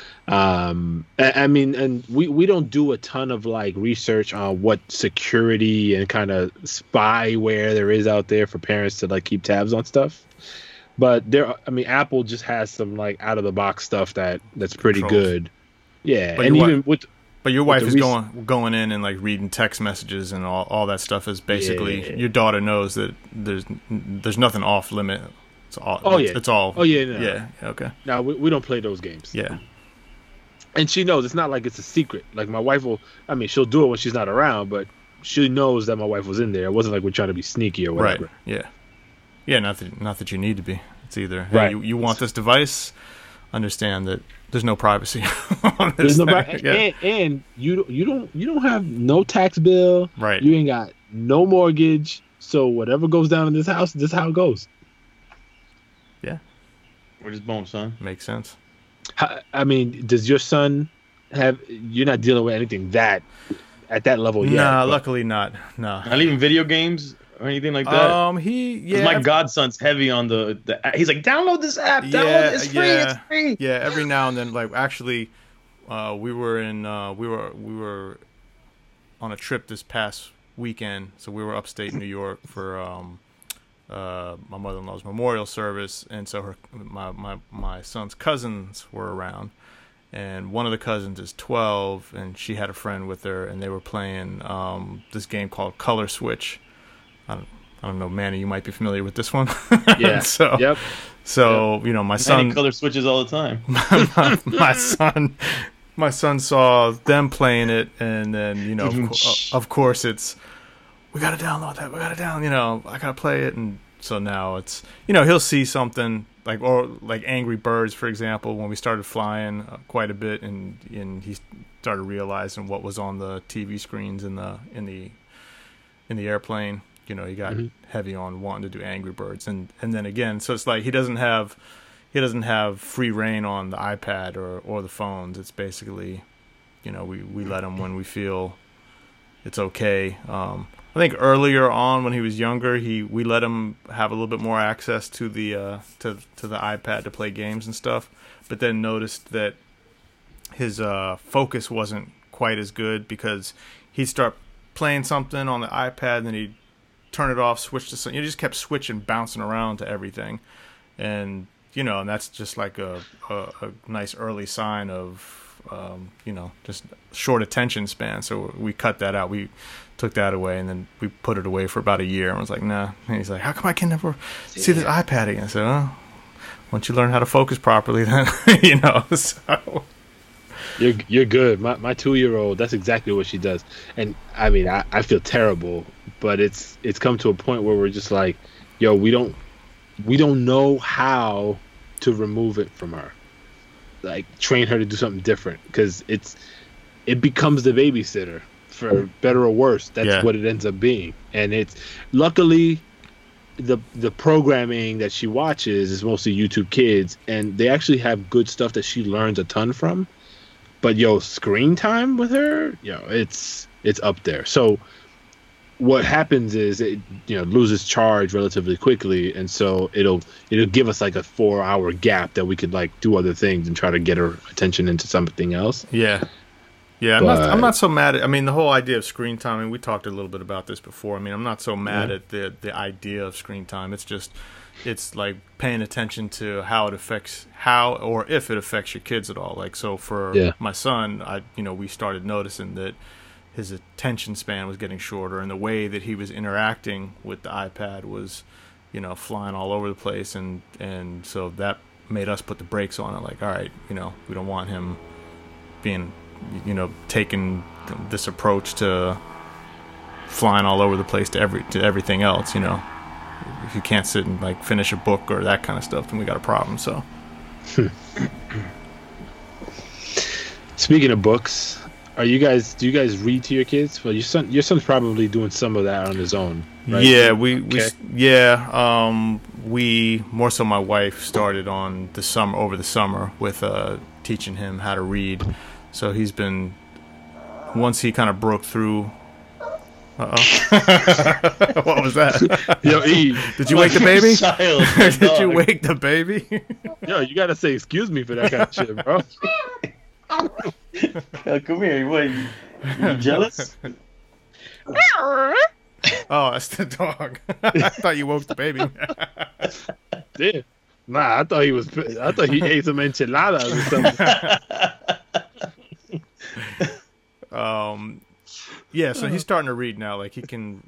I mean, and we don't do a ton of like research on what security and kind of spyware there is out there for parents to like keep tabs on stuff. But Apple just has some like out of the box stuff that's pretty controls. Good. Yeah, but your wife is going in and like reading text messages and all that stuff is basically your daughter knows that there's nothing off limit. It's all. It's all. Oh yeah. No. Yeah. Okay. No, we don't play those games. Yeah. And she knows it's not like it's a secret. Like my wife she'll do it when she's not around, but she knows that my wife was in there. It wasn't like we're trying to be sneaky or whatever. Right. Yeah. Yeah. Not that you need to be. It's either right. You want this device. Understand that there's no privacy. There's no privacy, and you don't have no tax bill. Right. You ain't got no mortgage. So whatever goes down in this house, this is how it goes. Yeah. We're just boom, son. Makes sense. I mean, does your son have? You're not dealing with anything at that level yet. Nah, luckily not. No, not even video games or anything like that. My godson's heavy on the. He's like, download this app. Download it. It's free. It's free. Yeah, every now and then, like actually, we were on a trip this past weekend, so we were upstate New York for my mother-in-law's memorial service, and so my son's cousins were around, and one of the cousins is 12, and she had a friend with her, and they were playing this game called Color Switch. I don't know, Manny, you might be familiar with this one. Yeah. So my son Manny color switches all the time. my son saw them playing it, and then of course it's. We got to download that. I got to play it. And so now it's, he'll see something like Angry Birds, for example, when we started flying quite a bit and he started realizing what was on the TV screens in the airplane. He got heavy on wanting to do Angry Birds. And then again, so it's like he doesn't have free reign on the iPad or the phones. It's basically, we let him when we feel it's okay. I think earlier on when he was younger, we let him have a little bit more access to the to the iPad to play games and stuff, but then noticed that his focus wasn't quite as good because he'd start playing something on the iPad and then he'd turn it off, switch to something. He just kept switching, bouncing around to everything, and and that's just like a nice early sign of just short attention span. So we cut that out. We took that away, and then we put it away for about a year. And I was like, nah. And he's like, how come I can never see this iPad again? I said, once you learn how to focus properly, then So you're good. My 2-year-old, that's exactly what she does. And I mean, I feel terrible, but it's come to a point where we're just like, yo, we don't know how to remove it from her. Like train her to do something different, because it becomes the babysitter for better or worse. That's what it ends up being. And it's luckily the programming that she watches is mostly YouTube Kids, and they actually have good stuff that she learns a ton from. But screen time with her, it's up there. So what happens is it loses charge relatively quickly, and so it'll give us like a 4-hour gap that we could like do other things and try to get her attention into something else. Yeah. I'm not so mad at. I mean, the whole idea of screen time. I mean, we talked a little bit about this before. I mean, I'm not so mad at the idea of screen time. It's just it's like paying attention to how it affects or if it affects your kids at all. Like so for my son, we started noticing that his attention span was getting shorter, and the way that he was interacting with the iPad was, flying all over the place, and so that made us put the brakes on it. Like, all right, we don't want him being, taking this approach to flying all over the place to everything else. If you can't sit and like finish a book or that kind of stuff, then we got a problem. So, speaking of books, do you guys read to your kids? Well, your son's probably doing some of that on his own, right? Yeah, we more so my wife started over the summer with teaching him how to read. So he's been, once he kind of broke through. What was that? Yo, E, did you wake the baby? Child, Did you wake the baby? Yo, you gotta say excuse me for that kind of shit, bro. Come here. What? You jealous? Oh, that's the dog. I thought you woke the baby. Damn. Nah, I thought he ate some enchiladas or something. Yeah, so he's starting to read now. Like he can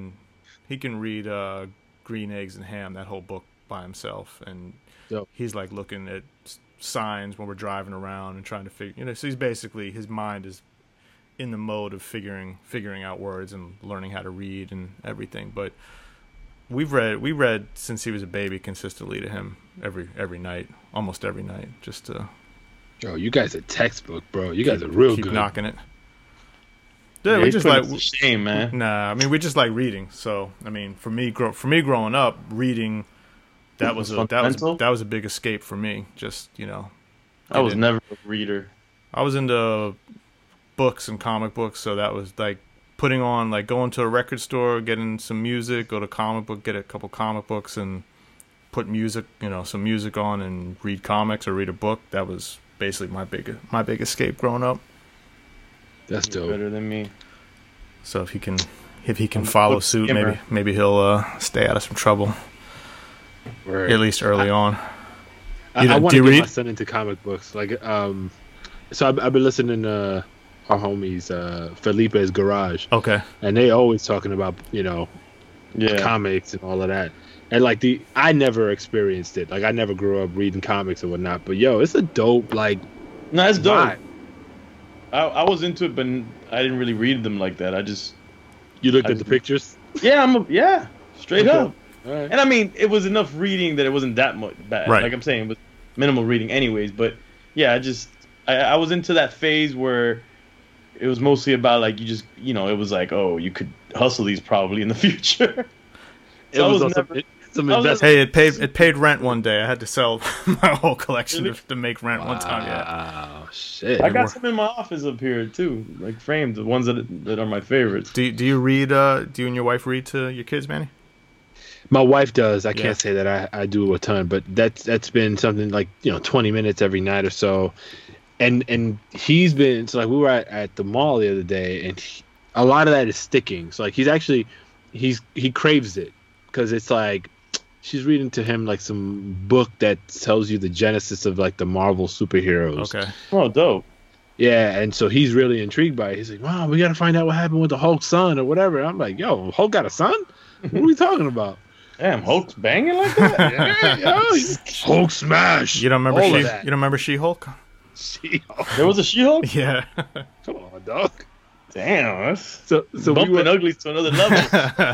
read Green Eggs and Ham, that whole book, by himself, and Yep. he's like looking at signs when we're driving around and trying to figure. So he's basically, his mind is in the mode of figuring out words and learning how to read and everything. But we read since he was a baby consistently to him every night, almost every night, just to. Yo, you guys are textbook, bro. You guys are real keep good. Knocking it. Yeah, we just like shame, man. Nah, I mean we just like reading. So I mean, for me growing up, reading that was a big escape for me. Just I was never a reader. I was into books and comic books, so that was like putting on, like going to a record store, getting some music, go to comic book, get a couple comic books, and put music, some music on, and read comics or read a book. That was basically my big escape growing up. That's You're dope. better than me. So if he can follow suit, maybe he'll stay out of some trouble. Word. At least early on. I want do to you get read? my son into comic books. Like, so I've been listening to our homies, Felipe's Garage, Okay. and they always talking about Yeah. comics and all of that. And like I never experienced it. Like I never grew up reading comics or whatnot. But yo, it's a dope like. No, it's dope. vibe. I was into it, but I didn't really read them like that. You looked at the pictures. Yeah, straight Okay. up. All right. And I mean, it was enough reading that it wasn't that much bad. Right. Like I'm saying, it was minimal reading anyways. But yeah, I was into that phase where it was mostly about like it was like, oh, you could hustle these probably in the future. It was also some investment. Hey, it paid rent one day. I had to sell my whole collection to make rent one time. Yeah. Wow, shit. I got some in my office up here too, like framed, the ones that are my favorites. Do you read? Do you and your wife read to your kids, Manny? My wife does. I Yeah. can't say that I do a ton, but that's been something like 20 minutes every night or so. And he's been, so like we were at the mall the other day, and a lot of that is sticking. So like he craves it because it's like she's reading to him like some book that tells you the genesis of like the Marvel superheroes. Okay. Oh, dope. Yeah, and so he's really intrigued by it. He's like, "Wow, we got to find out what happened with the Hulk's son or whatever." And I'm like, "Yo, Hulk got a son? What are we talking about?" Damn, Hulk's banging like that. Yeah, Hulk smash. You don't remember All of that. You don't remember She-Hulk? She-Hulk. There was a She-Hulk. Yeah. Come on, dog. Damn, that's So bumping uglies to another level.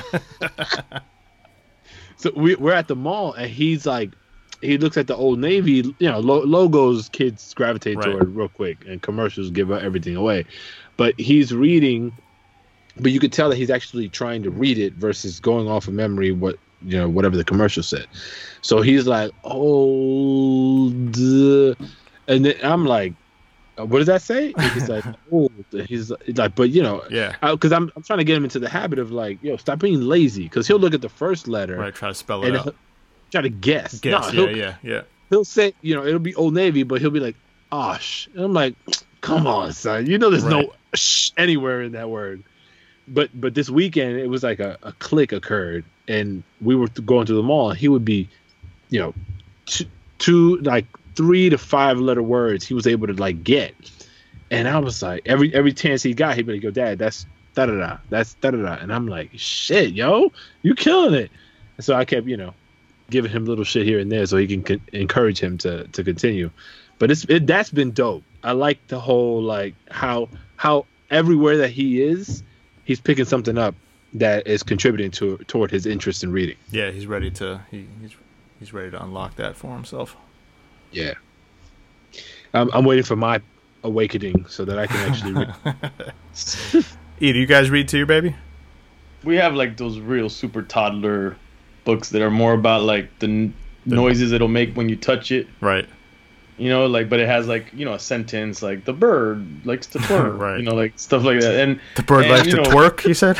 So we're at the mall, and he's like, he looks at the Old Navy, logos kids gravitate Right. toward real quick, and commercials give everything away. But he's reading, but you could tell that he's actually trying to read it versus going off of memory whatever the commercial said. So he's like, old, and then I'm like, what does that say? And he's like, old. He's like, but Yeah. because I'm trying to get him into the habit of like, stop being lazy, because he'll look at the first letter, Right. Try to spell it and out. he'll try to guess. Guess. No, Yeah. he'll say, it'll be Old Navy, but he'll be like, Osh. And I'm like, come on, son. There's Right. no sh anywhere in that word. But this weekend, it was like a click occurred, and we were going to the mall, and he would be, two like 3 to 5 letter words he was able to like get. And I was like, every chance he got, he'd be like, "Yo, Dad, that's da da da, that's da da da," and I'm like, "Shit, yo, you killing it." And so I kept, giving him little shit here and there so he can encourage him to continue. But that's been dope. I like the whole like how everywhere that he is, he's picking something up that is contributing toward his interest in reading. Yeah, he's ready to he's ready to unlock that for himself. Yeah, I'm waiting for my awakening so that I can actually read. E, do you guys read to your baby? We have like those real super toddler books that are more about like the noises it'll make when you touch it. Right. But it has like, a sentence like the bird likes to twerk, right. Like stuff like that. And the bird likes to twerk, you said?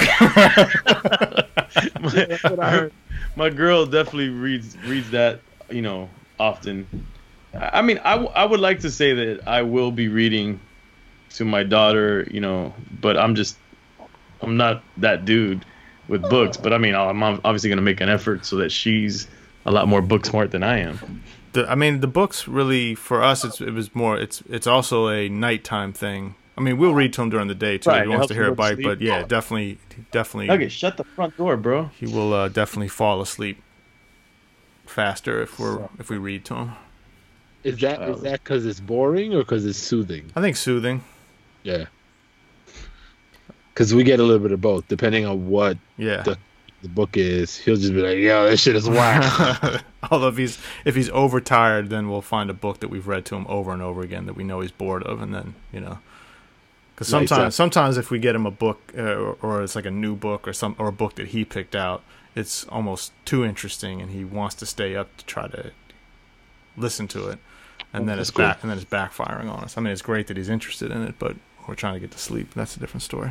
That's what I heard. My girl definitely reads that, often. I mean, I would like to say that I will be reading to my daughter, but I'm not that dude with books. But I mean, I'm obviously going to make an effort so that she's a lot more book smart than I am. The books really, for us, it's also a nighttime thing. I mean, we'll read to him during the day too. Right, he wants to hear a bite, but yeah, definitely. Okay, shut the front door, bro. He will definitely fall asleep faster if we read to him. Is that because it's boring or because it's soothing? I think soothing. Yeah. Because we get a little bit of both, depending on what the book is. He'll just be like, "Yo, this shit is whack." Although if he's overtired, then we'll find a book that we've read to him over and over again that we know he's bored of, and then because sometimes if we get him a book or it's like a new book or a book that he picked out, it's almost too interesting, and he wants to stay up to try to listen to it, and then it's backfiring on us. I mean, it's great that he's interested in it, but we're trying to get to sleep. That's a different story.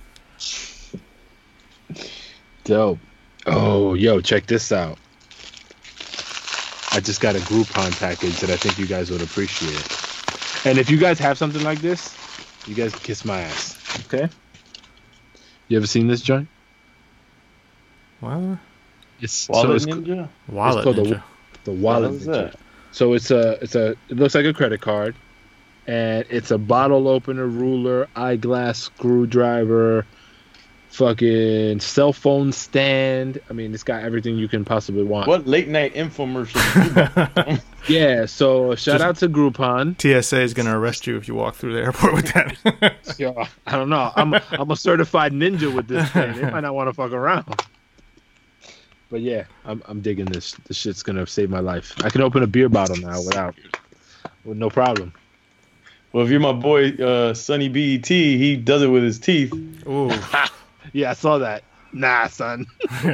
Dope. Oh, yo, check this out. I just got a Groupon package that I think you guys would appreciate. And if you guys have something like this, you guys can kiss my ass. Okay? You ever seen this joint? What? It's Wallet Ninja? Wallet Ninja. The Wallet Ninja. So it looks like a credit card, and it's a bottle opener, ruler, eyeglass, screwdriver, fucking cell phone stand. I mean, it's got everything you can possibly want. What late night infomercial? Yeah, so shout out to Groupon. TSA is going to arrest you if you walk through the airport with that. Yo, I don't know. I'm a certified ninja with this thing. They might not want to fuck around. But yeah, I'm digging this. This shit's going to save my life. I can open a beer bottle now with no problem. Well, if you're my boy, Sonny BET, he does it with his teeth. Ooh. Yeah, I saw that. Nah, son.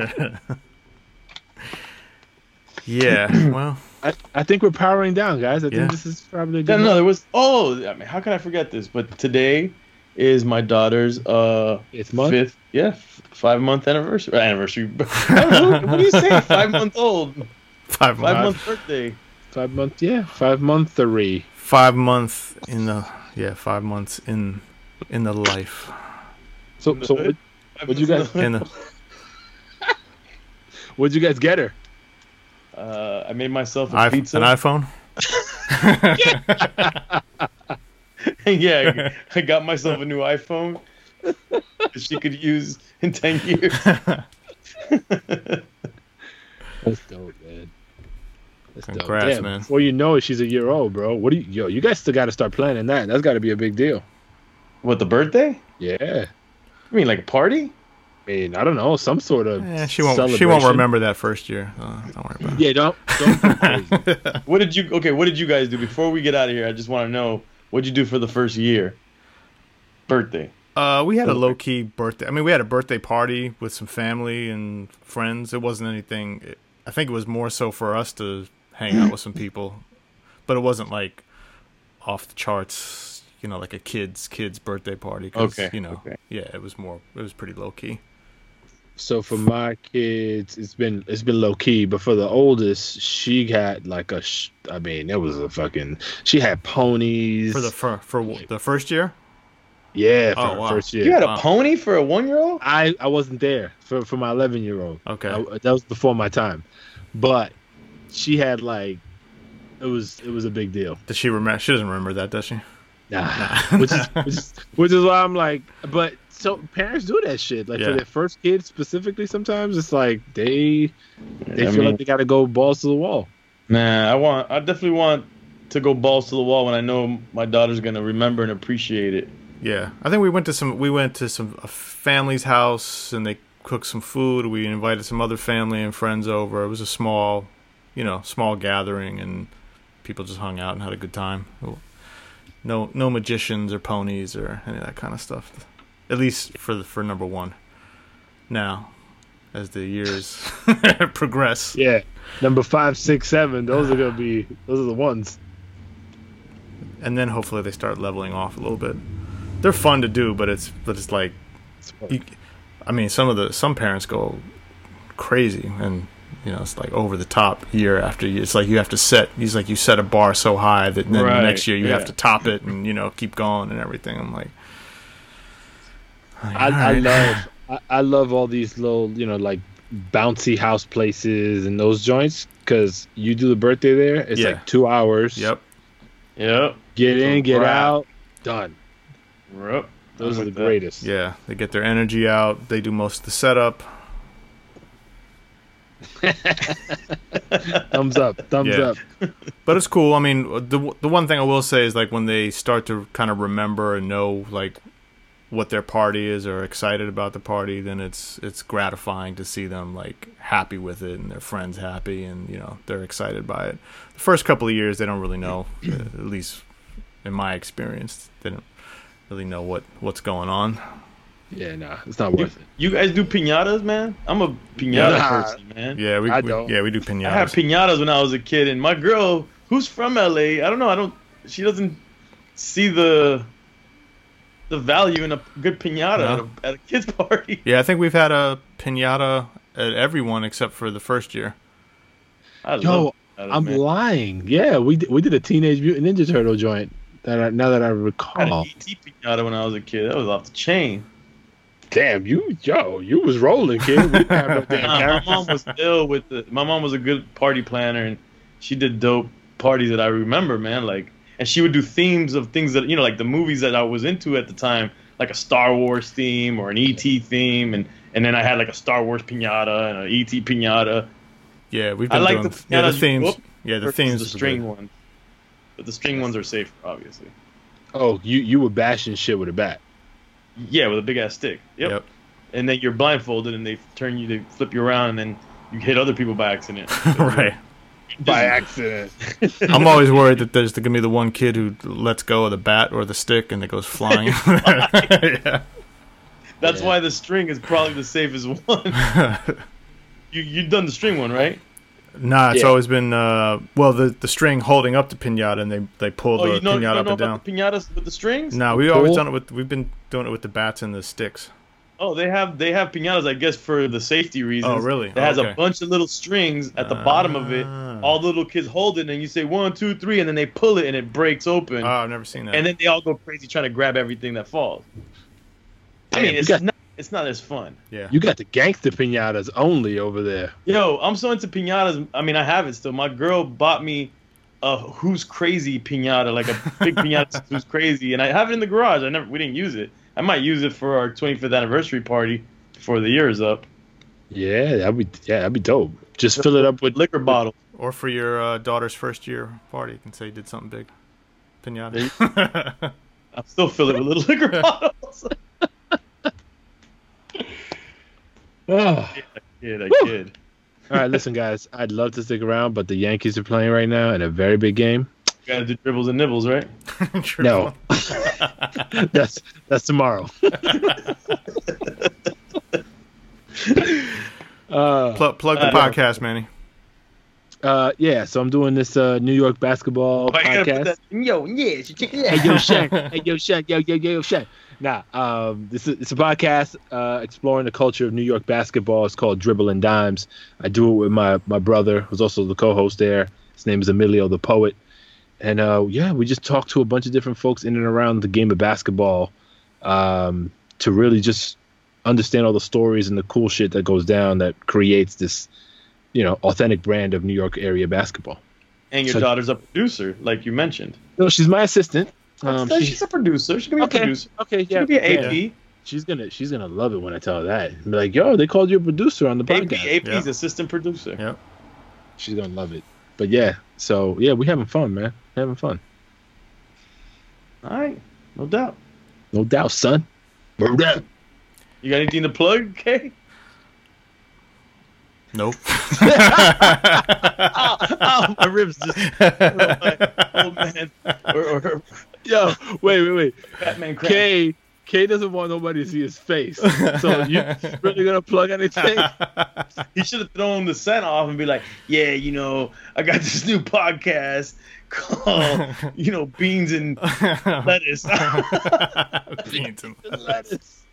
Yeah, well. I think we're powering down, guys. I think this is probably a good no, there was... Oh, I mean, how could I forget this? But today is my daughter's it's month? 5th, 5-month anniversary. What do you say? 5-month old. 5-month birthday. 5 month, 5 month-ery. 5 month in the 5 months in the life. So what'd you guys what'd you guys get her? I made myself a pizza. An iPhone? Yeah, I got myself a new iPhone that she could use in 10 years. That's dope, man. That's Congrats, dope. Damn, man. Before you know it, she's a year old, bro. You guys still got to start planning that. That's got to be a big deal. What, the birthday? Yeah. You mean like a party? I mean, I don't know, some sort of she won't remember that first year. Don't worry about it. Yeah, don't go crazy. What did you guys do before we get out of here? I just want to know, what'd you do for the first year? Birthday. We had a low-key birthday. I mean, we had a birthday party with some family and friends. It wasn't anything. I think it was more so for us to hang out with some people, but it wasn't like off the charts, like a kid's birthday party. Okay. Yeah, it was pretty low-key. So for my kids, it's been low key, but for the oldest, she had like it was a fucking. She had ponies for the first year. Yeah, for her first year. You had a pony for a 1-year-old? I wasn't there for my 11-year-old. Okay, that was before my time, but she had it was a big deal. Does she remember? She doesn't remember that, does she? Nah. which is why I'm like, but so parents do that shit. Like for their first kid specifically, sometimes it's like they feel like they got to go balls to the wall. Nah, I definitely want to go balls to the wall when I know my daughter's gonna remember and appreciate it. Yeah, I think we went to a family's house and they cooked some food. We invited some other family and friends over. It was a small gathering, and people just hung out and had a good time. No magicians or ponies or any of that kind of stuff. At least for number one. Now, as the years progress, number 5, 6, 7. Those are the ones. And then hopefully they start leveling off a little bit. They're fun to do, but it's like, some parents go crazy, and it's like over the top year after year. It's like you set a bar so high that then the next year you have to top it and keep going and everything. I'm like, I love all these little like bouncy house places and those joints, because you do the birthday there. It's like 2 hours. Yep. Get in, get out, done. Yep. Those are the greatest. Yeah, they get their energy out. They do most of the setup. Thumbs up. But it's cool. I mean, the one thing I will say is, like, when they start to kind of remember and know like what their party is or excited about the party, then it's gratifying to see them like happy with it and their friends happy and they're excited by it. The first couple of years they don't really know, at least in my experience, they don't really know what's going on. Yeah, nah, it's not worth it. You guys do piñatas, man? I'm a piñata person, man. Yeah, we do piñatas. I had piñatas when I was a kid, and my girl, who's from LA, she doesn't see the value in a good piñata at a kid's party. Yeah, I think we've had a piñata at everyone except for the first year. I'm lying. Yeah, we did a Teenage Mutant Ninja Turtle joint. Now that I recall, I had an ET piñata when I was a kid. That was off the chain. Damn, you was rolling, kid. My mom was ill with it. My mom was a good party planner, and she did dope parties that I remember, man. Like, and she would do themes of things that like the movies that I was into at the time, like a Star Wars theme or an ET theme, and then I had like a Star Wars piñata and an ET piñata. Yeah, we've been doing the themes. The themes, the string ones, but the string ones are safer, obviously. Oh, you were bashing shit with a bat. Yeah, with a big ass stick. Yep. And then you're blindfolded, and they flip you around, and then you hit other people by accident. Right. By accident. I'm always worried that there's going to be the one kid who lets go of the bat or the stick, and it goes flying. Yeah. That's why the string is probably the safest one. You've done the string one, right? Nah, it's always been the string holding up the piñata, and they pull the piñata up and down. The piñatas with the strings? No, we've been doing it with the bats and the sticks. Oh, they have piñatas, I guess, for the safety reasons. Oh, really? It has a bunch of little strings at the bottom of it. All the little kids hold it, and you say 1, 2, 3, and then they pull it, and it breaks open. Oh, I've never seen that. And then they all go crazy trying to grab everything that falls. I mean, it's not as fun. Yeah. You got the gangster piñatas only over there. Yo, I'm so into piñatas. I mean, I have it still. My girl bought me a Who's Crazy piñata, like a big piñata Who's Crazy, and I have it in the garage. We didn't use it. I might use it for our 25th anniversary party before the year is up. Yeah, that'd be dope. Just fill it up with liquor bottle. Or for your daughter's first year party, you can say you did something big. Piñata. I'll still fill it with little liquor bottles. Oh. I kid. All right, listen, guys. I'd love to stick around, but the Yankees are playing right now in a very big game. You gotta do dribbles and nibbles, right? No, that's tomorrow. Plug the podcast, Manny. Yeah, so I'm doing this New York basketball podcast. Hey, yo, Shaq. Nah, it's a podcast exploring the culture of New York basketball. It's called Dribble and Dimes. I do it with my brother, who's also the co-host there. His name is Emilio the Poet. And we just talk to a bunch of different folks in and around the game of basketball to really just understand all the stories and the cool shit that goes down that creates this, authentic brand of New York area basketball. And your daughter's a producer, like you mentioned. No, she's my assistant. She's a producer. She can be a producer. Okay, She yeah. can be an AP. Yeah. She's gonna love it when I tell her that. Be like, yo, they called you a producer on the podcast. AP's assistant producer. Yep. She's gonna love it. But yeah, so yeah, we having fun, man. Having fun. All right, no doubt. No doubt, son. No doubt. You got anything to plug, Kay? Nope. Oh, my ribs just. Oh man. Or Yo, wait. Batman crap. Kay doesn't want nobody to see his face. So you really gonna plug anything? He should have thrown the scent off and be like, yeah, I got this new podcast called, Beans and Lettuce. Beans and Lettuce.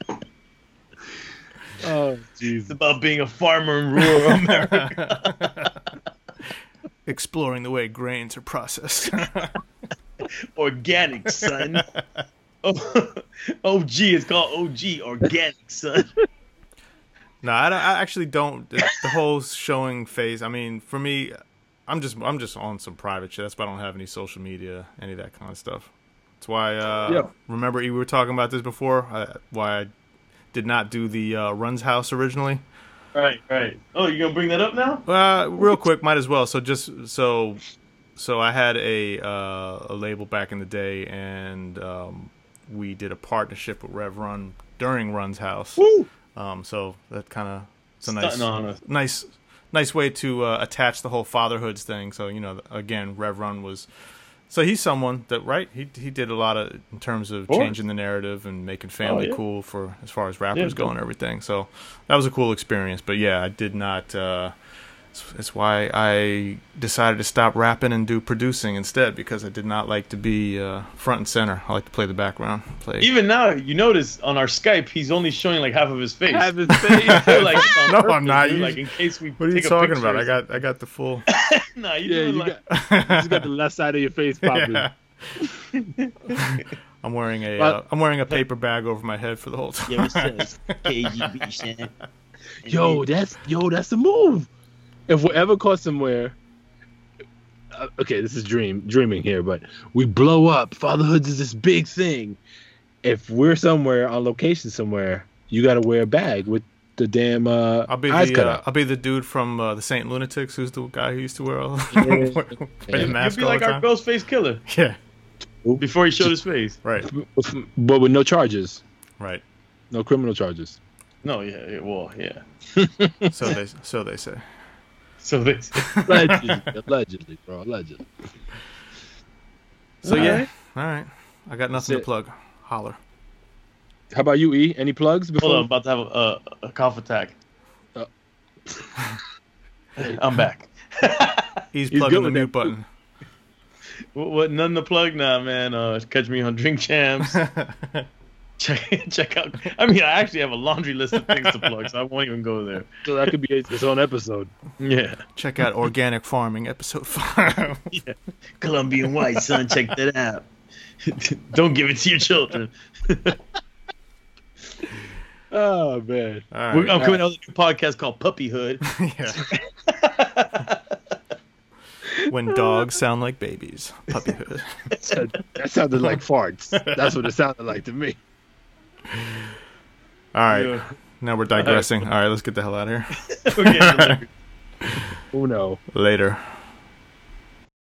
Oh, jeez. It's about being a farmer in rural America. Exploring the way grains are processed. Organic, son. OG, it's called OG, organic, son. No, I actually don't. The whole showing face. I mean, for me, I'm just on some private shit. That's why I don't have any social media, any of that kind of stuff. That's why. Remember, we were talking about this before. Why I did not do the Runs House originally. Right. Oh, you gonna bring that up now? Real quick, might as well. So I had a label back in the day, and we did a partnership with Rev Run during Run's House. Woo! So that kind of it's a nice way to attach the whole fatherhoods thing. So again, Rev Run was. So he's someone that, right? He did a lot in terms of changing the narrative and making family cool for as far as rappers go and everything. So that was a cool experience. But yeah, I did not. It's why I decided to stop rapping and do producing instead, because I did not like to be front and center. I like to play the background. Even now, you notice on our Skype, he's only showing like half of his face. Half his face. No, I'm not. Dude, like in case we. What are you talking about? I got the full. Nah, you just got the left side of your face popping. Yeah. I'm wearing a paper bag over my head for the whole time. Yo, what's this? KGB shit. Yo, that's the move. If we're ever caught somewhere, okay, this is dreaming here, but we blow up. Fatherhoods is this big thing. If we're somewhere on location somewhere, you got to wear a bag with the damn eyes cut out. I'll be the dude from the Saint Lunatics, who's the guy who used to wear the mask. You'd be like our Ghostface Killer. Yeah. Before he showed his face. Right. But with no charges. Right. No criminal charges. No, yeah. Well, yeah. So they say. So they Allegedly, bro. Allegedly. So yeah. All right. I got nothing to plug. Holler. How about you, E? Any plugs before? Hold on, I'm about to have a cough attack. I'm back. He's plugging the mute button. What? Nothing to plug now, man. Catch me on Drink Champs. Check out. I mean, I actually have a laundry list of things to plug, so I won't even go there. So that could be its own episode. Yeah. Check out Organic Farming, episode 5. Yeah. Colombian White, son. Check that out. Don't give it to your children. Oh, man. Right. I'm coming out with a new podcast called Puppyhood. Yeah. When dogs sound like babies. Puppyhood. That sounded like farts. That's what it sounded like to me. All right. Yeah. Now we're digressing. All right, let's get the hell out of here. Okay. Oh, no. Later.